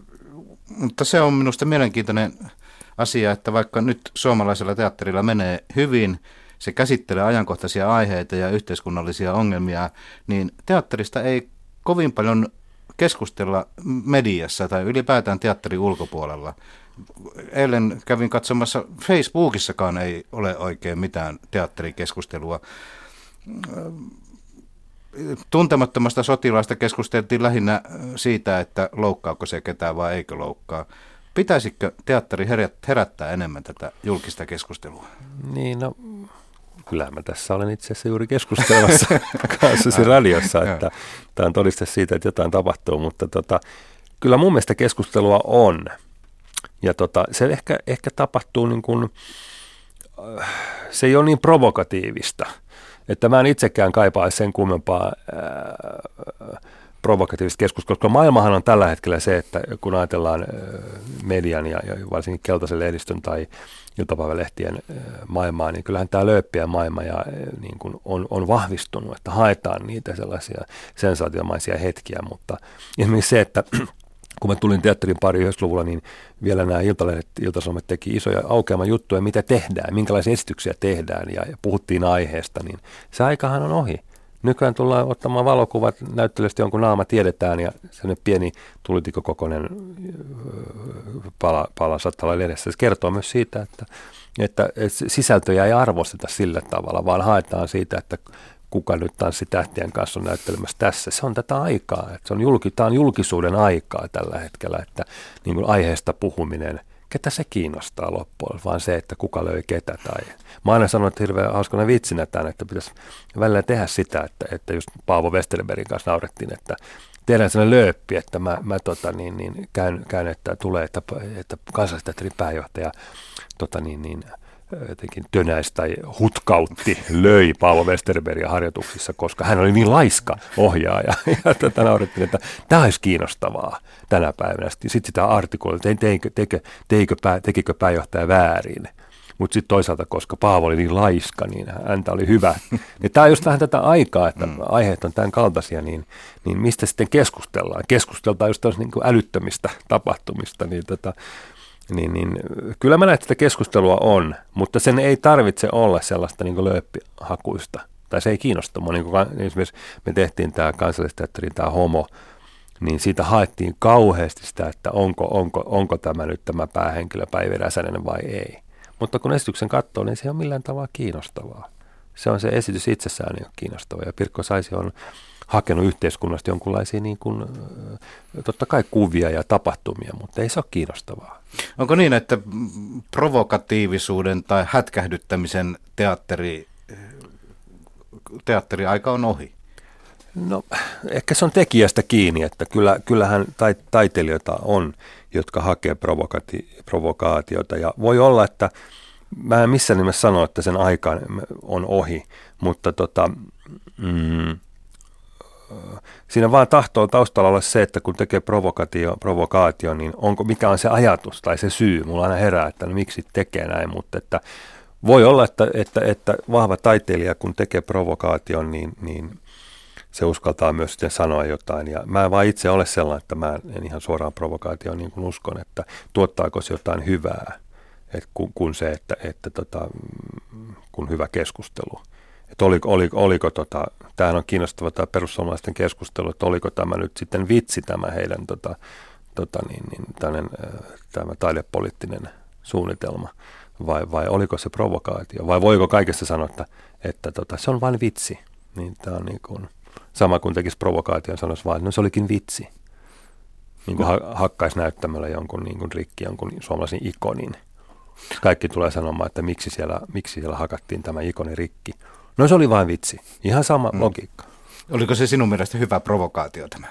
mutta se on minusta mielenkiintoinen asia, että vaikka nyt suomalaisella teatterilla menee hyvin, se käsittelee ajankohtaisia aiheita ja yhteiskunnallisia ongelmia, niin teatterista ei kovin paljon keskustella mediassa tai ylipäätään teatterin ulkopuolella. Eilen kävin katsomassa, Facebookissakaan ei ole oikein mitään teatterikeskustelua. Tuntemattomasta sotilaasta keskusteltiin lähinnä siitä, että loukkaako se ketään vai eikö loukkaa. Pitäisikö teatteri herättää enemmän tätä julkista keskustelua? Niin, no kyllähän mä tässä olen itse asiassa juuri keskustelemassa kanssasi radiossa, että tämä on todiste siitä, että jotain tapahtuu, mutta tota, kyllä mun mielestä keskustelua on. Ja tota, se ehkä, ehkä tapahtuu niin kuin, se ei ole niin provokatiivista, että mä en itsekään kaipaa sen kummempaa ää, provokatiivista keskustelua, koska maailmahan on tällä hetkellä se, että kun ajatellaan median ja, ja varsinkin keltaisen lehdistön tai iltapäivälehtien maailmaa, niin kyllähän tämä lööppiä maailma ja, niin kuin on, on vahvistunut, että haetaan niitä sellaisia sensaatiomaisia hetkiä, mutta esimerkiksi se, että kun mä tulin teatterin pari yhdeksänkymmentäluvulla, niin vielä nämä iltalehdet, iltasanomat teki isoja aukeaman juttuja, mitä tehdään, minkälaisia esityksiä tehdään ja, ja puhuttiin aiheesta, niin se aikahan on ohi. Nykyään tullaan ottamaan valokuvat, näyttelystä jonkun naama tiedetään ja sellainen pieni tulitikokokoinen pala, pala saattaa olla edessä. Se kertoo myös siitä, että, että sisältöjä ei arvosteta sillä tavalla, vaan haetaan siitä, että kuka nyt tanssi tähtien kanssa on näyttelemässä tässä. Se on tätä aikaa. Että se on julki, tämä on julkisuuden aikaa tällä hetkellä, että niin kuin aiheesta puhuminen, ketä se kiinnostaa loppuun, vaan se, että kuka löi ketä. Tai mä aina sanon, että hirveän hauskana vitsinä tämän, että pitäisi välillä tehdä sitä, että, että just Paavo Westerbergin kanssa naurettiin, että tehdään sellainen lööppi, että mä, mä tota, niin, niin, käyn, käyn, että tulee, että, että Kansallisteatterin pääjohtaja tota, niin, niin, jotenkin tönäisi tai hutkautti, löi Paavo Westerbergia harjoituksissa, koska hän oli niin laiska ohjaaja. Ja tätä naurettiin, että tämä olisi kiinnostavaa tänä päivänä. Sitten sitä artikuloita, että teikö, teikö, teikö, tekikö pääjohtaja väärin. Mutta sitten toisaalta, koska Paavo oli niin laiska, niin häntä oli hyvä. Ja tämä on just vähän tätä aikaa, että mm. aiheet on tämän kaltaisia, niin, niin mistä sitten keskustellaan? Keskusteltaan just niin kuin älyttömistä tapahtumista, niin tota, Niin, niin, kyllä mä näen, että keskustelua on, mutta sen ei tarvitse olla sellaista niin kuin lööppihakuista, tai se ei kiinnosta mua. Niin kuin esimerkiksi me tehtiin tämä Kansallisteatterin tämä Homo niin siitä haettiin kauheasti sitä, että onko, onko, onko tämä nyt tämä päähenkilö Päivi Räsänen vai ei. Mutta kun esityksen katsoo, niin se ei ole millään tavalla kiinnostavaa. Se on se esitys itsessään niin kiinnostava. Ja Pirkko Saisi on hakenut yhteiskunnasta jonkunlaisia niin kuin, totta kai kuvia ja tapahtumia, mutta ei se ole kiinnostavaa. Onko niin, että provokatiivisuuden tai hätkähdyttämisen teatteri, teatteriaika on ohi? No ehkä se on tekijästä kiinni, että kyllä, kyllähän tait, taiteilijoita on, jotka hakee provokati- provokaatiota ja voi olla, että mä en missään nimessä sano, että sen aika on ohi, mutta tota, mm, siinä vaan tahtoo taustalla olla se, että kun tekee provokaatio, provokaatio, niin onko, mikä on se ajatus tai se syy. Mulla aina herää, että no, miksi tekee näin, mutta että voi olla, että, että, että vahva taiteilija, kun tekee provokaation, niin, niin se uskaltaa myös sitten sanoa jotain. Ja mä en vaan itse ole sellainen, että mä en ihan suoraan provokaatioon niin kuin uskon, että tuottaako se jotain hyvää, että kun, kun se, että, että tota, kun hyvä keskustelu. Että oliko, oliko, oliko tota, tämähän on kiinnostava tämä perussuomalaisten keskustelu, että oliko tämä nyt sitten vitsi tämä heidän tota, tota niin, niin, tämmönen, tämä taidepoliittinen suunnitelma vai, vai oliko se provokaatio vai voiko kaikesta sanoa, että, että tota, se on vain vitsi. Niin tämä on niin kuin, sama kuin tekisi provokaation, sanoisi vaan, että no se olikin vitsi. Niin kuin ha, hakkaisi näyttämällä jonkun niin kuin rikki, jonkun suomalaisen ikonin. Kaikki tulee sanomaan, että miksi siellä, miksi siellä hakattiin tämä ikoni rikki. No se oli vain vitsi. Ihan sama mm. logiikka. Oliko se sinun mielestä hyvä provokaatio tämä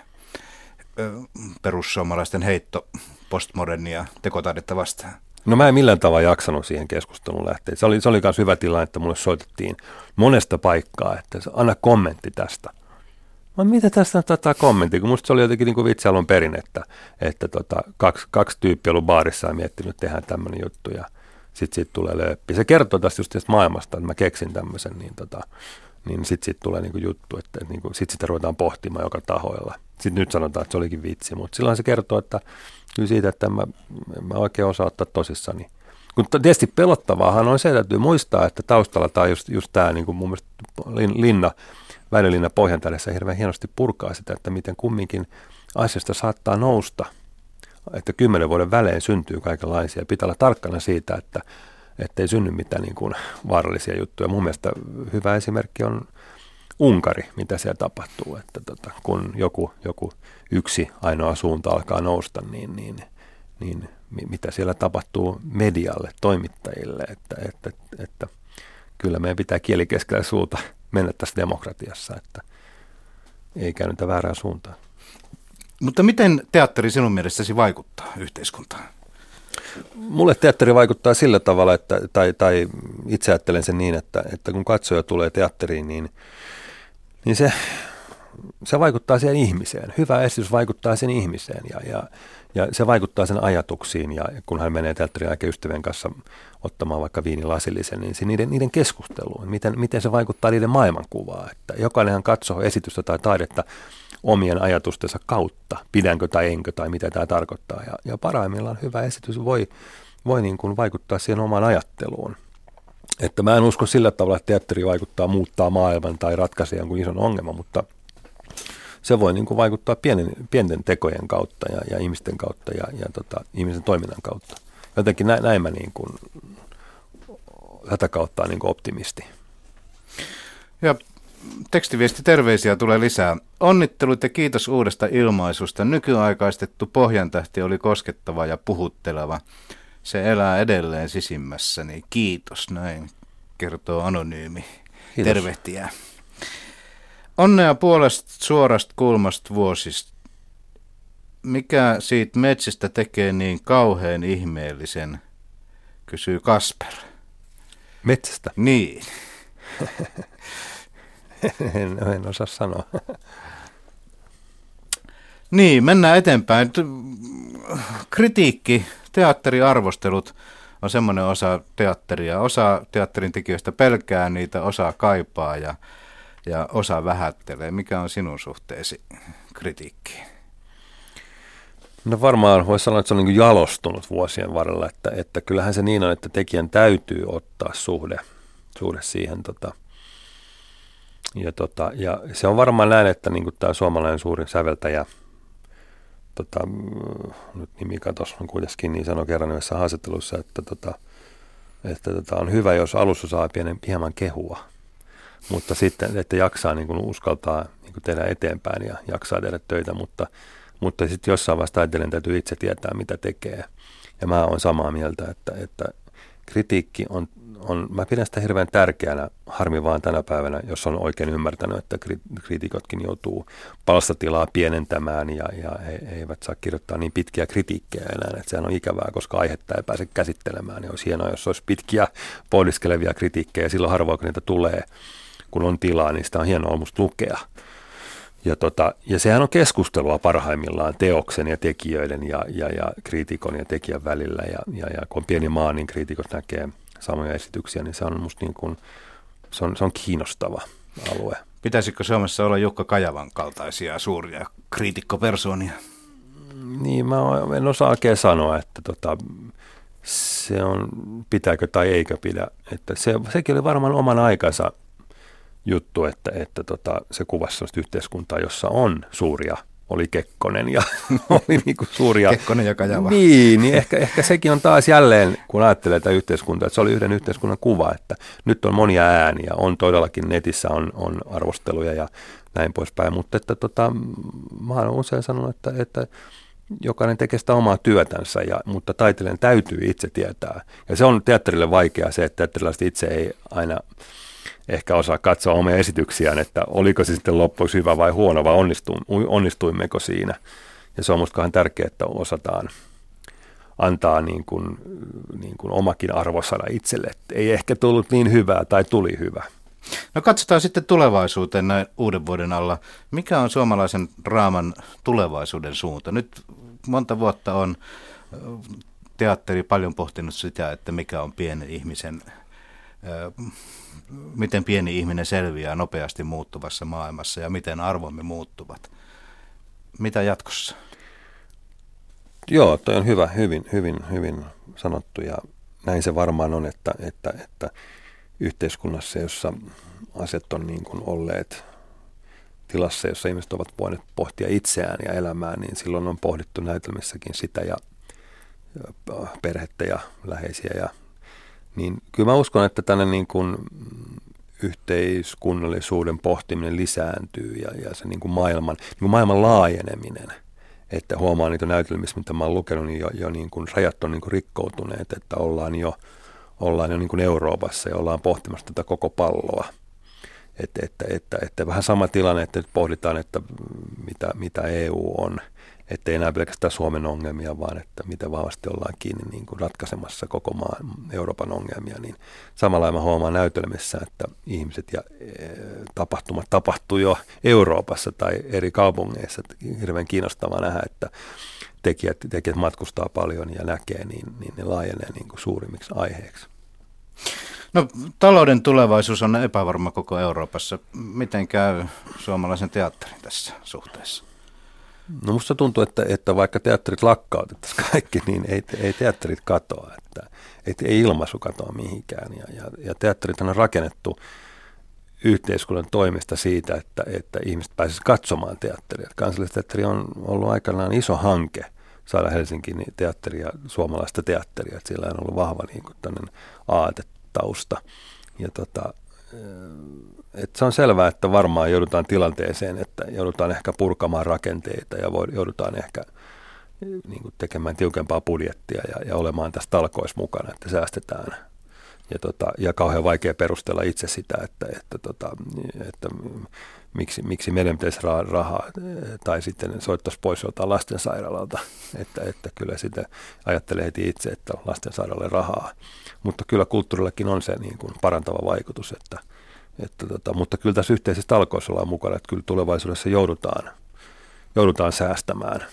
perussuomalaisten heitto postmodernia tekotaidetta vastaan? No mä en millään tavalla jaksanut siihen keskusteluun lähteä. Se oli, se oli myös hyvä tilanne, että mulle soitettiin monesta paikkaa, että anna kommentti tästä. Mä mitä tästä on tätä kommentti, kun musta se oli jotenkin niin kuin vitsi alun perin, että, että tota, kaksi, kaksi tyyppiä ollut baarissa ja miettinyt, että tehdään tämmöinen juttu ja sitten siitä tulee lööppi. Se kertoo tästä just tästä maailmasta, että mä keksin tämmöisen, niin, tota, niin sitten siitä tulee niin kuin juttu, että niin kuin, sitten sitä ruvetaan pohtimaan joka tahoilla. Sitten nyt sanotaan, että se olikin vitsi, mutta silloin se kertoo, että kyllä siitä, että en mä, en mä oikein osaa ottaa tosissani. Kun tietysti pelottavaahan on se, että täytyy muistaa, että taustalla tämä just, just tämä niin kuin mun mielestä Linna, Väinö-Linna Pohjantähdessä hirveän hienosti purkaa sitä, että miten kumminkin asiasta saattaa nousta, että kymmenen vuoden välein syntyy kaikenlaisia. Pitää olla tarkkana siitä, että ei synny mitään niin kuin vaarallisia juttuja. Mun mielestä hyvä esimerkki on Unkari, mitä siellä tapahtuu, että tota, kun joku, joku yksi ainoa suunta alkaa nousta, niin, niin, niin mitä siellä tapahtuu medialle, toimittajille, että, että, että kyllä meidän pitää kieli keskellä suuta mennä tässä demokratiassa, että ei käännytä väärään suuntaan. Mutta miten teatteri sinun mielestäsi vaikuttaa yhteiskuntaan? Mulle teatteri vaikuttaa sillä tavalla, että, tai, tai itse ajattelen sen niin, että, että kun katsoja tulee teatteriin, niin, niin se, se vaikuttaa siihen ihmiseen. Hyvä esitys vaikuttaa sen ihmiseen ja, ja, ja se vaikuttaa sen ajatuksiin. Ja kun hän menee teatterin aika ystävien kanssa ottamaan vaikka viinilasillisen, niin se niiden, niiden keskusteluun, miten, miten se vaikuttaa niiden maailmankuvaan. Että jokainenhan katsoo esitystä tai taidetta omien ajatustensa kautta, pidänkö tai enkö tai mitä tämä tarkoittaa. Ja, ja parhaimmillaan hyvä esitys voi, voi niin kuin vaikuttaa siihen omaan ajatteluun. Että mä en usko sillä tavalla, että teatteri vaikuttaa muuttaa maailman tai ratkaisee jonkun ison ongelman, mutta se voi niin kuin vaikuttaa pienen, pienten tekojen kautta ja, ja ihmisten kautta ja, ja tota, ihmisen toiminnan kautta. Jotenkin näin, näin mä niin kuin, tätä kautta on niin kuin optimisti. Ja tekstiviesti terveisiä tulee lisää. Onnittelut ja kiitos uudesta ilmaisusta. Nykyaikaistettu Pohjantähti oli koskettava ja puhutteleva. Se elää edelleen sisimmässäni. Kiitos, näin kertoo anonyymi. Kiitos. Tervehtiä. Onnea puolesta suorasta kulmasta vuosista. Mikä siitä metsästä tekee niin kauhean ihmeellisen, kysyy Kasper. Metsästä? Niin. en, en osaa sanoa. Niin, mennään eteenpäin. Kritiikki, teatteriarvostelut on semmoinen osa teatteria. Osa teatterin tekijöistä pelkää niitä, osa kaipaa ja, ja osa vähättelee. Mikä on sinun suhteesi kritiikkiin? No varmaan voisi sanoa, että se on niin kuin jalostunut vuosien varrella, että, että kyllähän se niin on, että tekijän täytyy ottaa suhde, suhde siihen. Tota, ja, tota, ja se on varmaan näin, että niin kuin tämä suomalainen suurin säveltäjä tota, nyt nimi katosi on kuitenkin, niin sanoi kerran yhdessä haastattelussa, että, tota, että tota, on hyvä, jos alussa saa pienen hieman kehua, mutta sitten, että jaksaa niin kuin uskaltaa niin kuin tehdä eteenpäin ja jaksaa tehdä töitä, mutta, mutta sitten jossain vaiheessa taiteilijan täytyy itse tietää, mitä tekee. Ja mä oon samaa mieltä, että, että kritiikki on, on, mä pidän sitä hirveän tärkeänä, harmi vaan tänä päivänä, jos on oikein ymmärtänyt, että kriitikotkin joutuu palstatilaa pienentämään ja, ja he, he eivät saa kirjoittaa niin pitkiä kritiikkejä enää, että sehän on ikävää, koska aihetta ei pääse käsittelemään, niin olisi hienoa, jos olisi pitkiä pohdiskelevia kritiikkejä, silloin harvoin, kun niitä tulee, kun on tilaa, niin sitä on hienoa musta lukea. Ja, tota, ja sehän on keskustelua parhaimmillaan teoksen ja tekijöiden ja, ja, ja kriitikon ja tekijän välillä. Ja, ja, ja kun on pieni maa, niin kriitikot näkee samoja esityksiä, niin se on musta niin kuin, se on, se on kiinnostava alue. Pitäisikö Suomessa olla Jukka Kajavan kaltaisia suuria kriitikkopersoonia? Niin, mä en osaa oikein sanoa, että tota, se on, pitääkö tai eikö pidä. Että se, sekin oli varmaan oman aikansa juttu, että, että tota, se kuvasi sellaista yhteiskuntaa, jossa on suuria, oli Kekkonen ja oli niinku suuria. Kekkonen ja Kajava. Niin, niin ehkä, ehkä sekin on taas jälleen, kun ajattelee tätä yhteiskuntaa, että se oli yhden yhteiskunnan kuva, että nyt on monia ääniä, on todellakin netissä, on, on arvosteluja ja näin poispäin, mutta että tota, mä oon usein sanonut, että, että jokainen tekee sitä omaa työtänsä, ja, mutta taiteilijan täytyy itse tietää. Ja se on teatterille vaikeaa se, että teatterilaiset itse ei aina ehkä osaa katsoa omia esityksiään, että oliko se sitten loppuisi hyvä vai huono, vai onnistuimmeko siinä. Ja se on musta tärkeää, että osataan antaa niin kuin, niin kuin omakin arvosana itselle. Että ei ehkä tullut niin hyvää tai tuli hyvä. No katsotaan sitten tulevaisuuteen näin uuden vuoden alla. Mikä on suomalaisen draaman tulevaisuuden suunta? Nyt monta vuotta on teatteri paljon pohtinut sitä, että mikä on pienen ihmisen, miten pieni ihminen selviää nopeasti muuttuvassa maailmassa ja miten arvomme muuttuvat. Mitä jatkossa? Joo, toi on hyvä, hyvin, hyvin, hyvin sanottu ja näin se varmaan on, että, että, että yhteiskunnassa, jossa asiat on niin kuin olleet tilassa, jossa ihmiset ovat voineet pohtia itseään ja elämään, niin silloin on pohdittu näytelmissäkin sitä ja perhettä ja läheisiä. Ja, niin kyllä mä uskon, että tänne niin kuin yhteiskunnallisuuden pohtiminen lisääntyy ja, ja se niin kuin maailman, niin kuin maailman laajeneminen. Että huomaa niitä näytelmissä, mitä mä oon lukenut, niin jo, jo niin kuin rajat on niin kuin rikkoutuneet, että ollaan jo ollaan jo niin kuin Euroopassa ja ollaan pohtimassa tätä koko palloa. Että, että, että, että vähän sama tilanne, että nyt pohditaan, että mitä, mitä E U on, että ei enää pelkästään Suomen ongelmia, vaan että miten vahvasti ollaan kiinni niin kuin ratkaisemassa koko maan Euroopan ongelmia. Niin samalla mä huomaan näytelmissä, että ihmiset ja e, tapahtumat tapahtuu jo Euroopassa tai eri kaupungeissa. Että hirveän kiinnostavaa nähdä, että tekijät, tekijät matkustaa paljon ja näkee, niin, niin ne laajenee niin kuin suurimmiksi aiheeksi. No, talouden tulevaisuus on epävarma koko Euroopassa. Miten käy suomalaisen teatterin tässä suhteessa? No musta tuntuu, että, että vaikka teatterit lakkautettaisiin kaikki, niin ei, ei teatterit katoa. Että, että ei ilmaisu katoa mihinkään. Ja, ja, ja teatterit on rakennettu yhteiskunnan toimesta siitä, että, että ihmiset pääsisivät katsomaan teatteria. Kansallisteatteri on ollut aikanaan iso hanke saada Helsingin teatteria, suomalaista teatteria. Että sillä on ollut vahva niin kuin tämmöinen aatetausta. Ja tota, että se on selvää, että varmaan joudutaan tilanteeseen, että joudutaan ehkä purkamaan rakenteita ja joudutaan ehkä niin kuin tekemään tiukempaa budjettia ja, ja olemaan tässä talkoissa mukana, että säästetään. Ja, tota, ja kauhean vaikea perustella itse sitä, että, että, tota, että miksi, miksi meidän pitäisi rahaa tai sitten soittaisi pois joltain lastensairaalalta. Että, että kyllä sitä ajattelee heti itse, että lastensairaalalle rahaa. Mutta kyllä kulttuurillakin on se niin kuin parantava vaikutus, että, että tota, mutta kyllä tässä yhteisessä talkoissa ollaan mukana, että kyllä tulevaisuudessa joudutaan, joudutaan säästämään.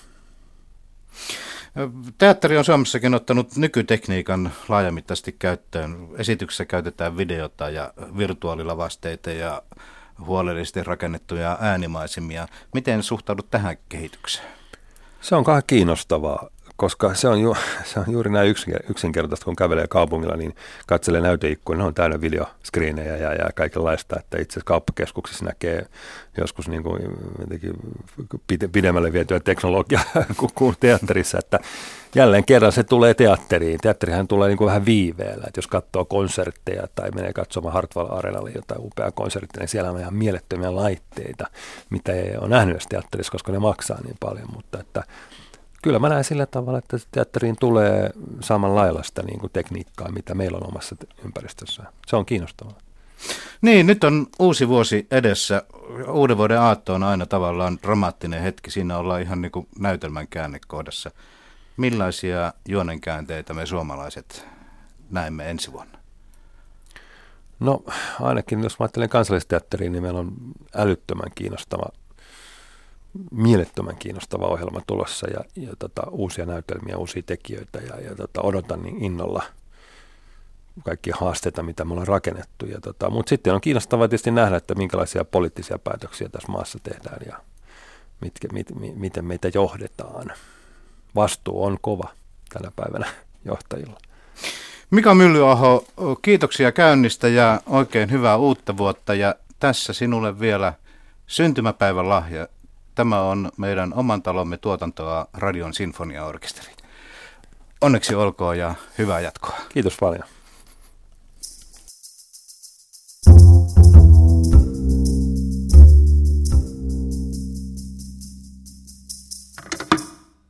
Teatteri on Suomessakin ottanut nykytekniikan laajamittaisesti käyttöön. Esityksessä käytetään videota ja virtuaalilavasteita ja huolellisesti rakennettuja äänimaisemia. Miten suhtaudut tähän kehitykseen? Se on kauhean kiinnostavaa, koska se on, ju, se on juuri näin yksinkertaista, kun kävelee kaupungilla, niin katselee näyteikkuja, ne on täynnä videoskriinejä ja, ja kaikenlaista, että itse asiassa kauppakeskuksissa näkee joskus niin kuin pidemmälle vietyä teknologiaa kuin teatterissa, että jälleen kerran se tulee teatteriin. Teatterihän tulee niin kuin vähän viiveellä, että jos katsoo konsertteja tai menee katsomaan Hartwall Areenalle jotain upeaa konserttia, niin siellä on ihan mielettömiä laitteita, mitä ei ole nähnyt edes teatterissa, koska ne maksaa niin paljon, mutta että kyllä mä näen sillä tavalla, että teatteriin tulee samanlailla niin kuin tekniikkaa, mitä meillä on omassa ympäristössä. Se on kiinnostavaa. Niin, nyt on uusi vuosi edessä. Uuden vuoden aatto on aina tavallaan dramaattinen hetki. Siinä ollaan ihan niin kuin näytelmän käännekohdassa. Millaisia juonenkäänteitä me suomalaiset näemme ensi vuonna? No ainakin, jos mä ajattelen Kansallisteatteriin, niin meillä on älyttömän kiinnostava, mielettömän kiinnostava ohjelma tulossa ja, ja tota, uusia näytelmiä, uusia tekijöitä ja, ja tota, odotan niin innolla kaikkia haasteita, mitä me ollaan rakennettu. Tota, mutta sitten on kiinnostavaa tietysti nähdä, että minkälaisia poliittisia päätöksiä tässä maassa tehdään ja mitkä, mit, mit, miten meitä johdetaan. Vastuu on kova tänä päivänä johtajilla. Mika Myllyaho, kiitoksia käynnistä ja oikein hyvää uutta vuotta. Ja tässä sinulle vielä syntymäpäivän lahja. Tämä on meidän oman talomme tuotantoa Radion Sinfoniaorkesteri. Onneksi olkoon ja hyvää jatkoa. Kiitos paljon.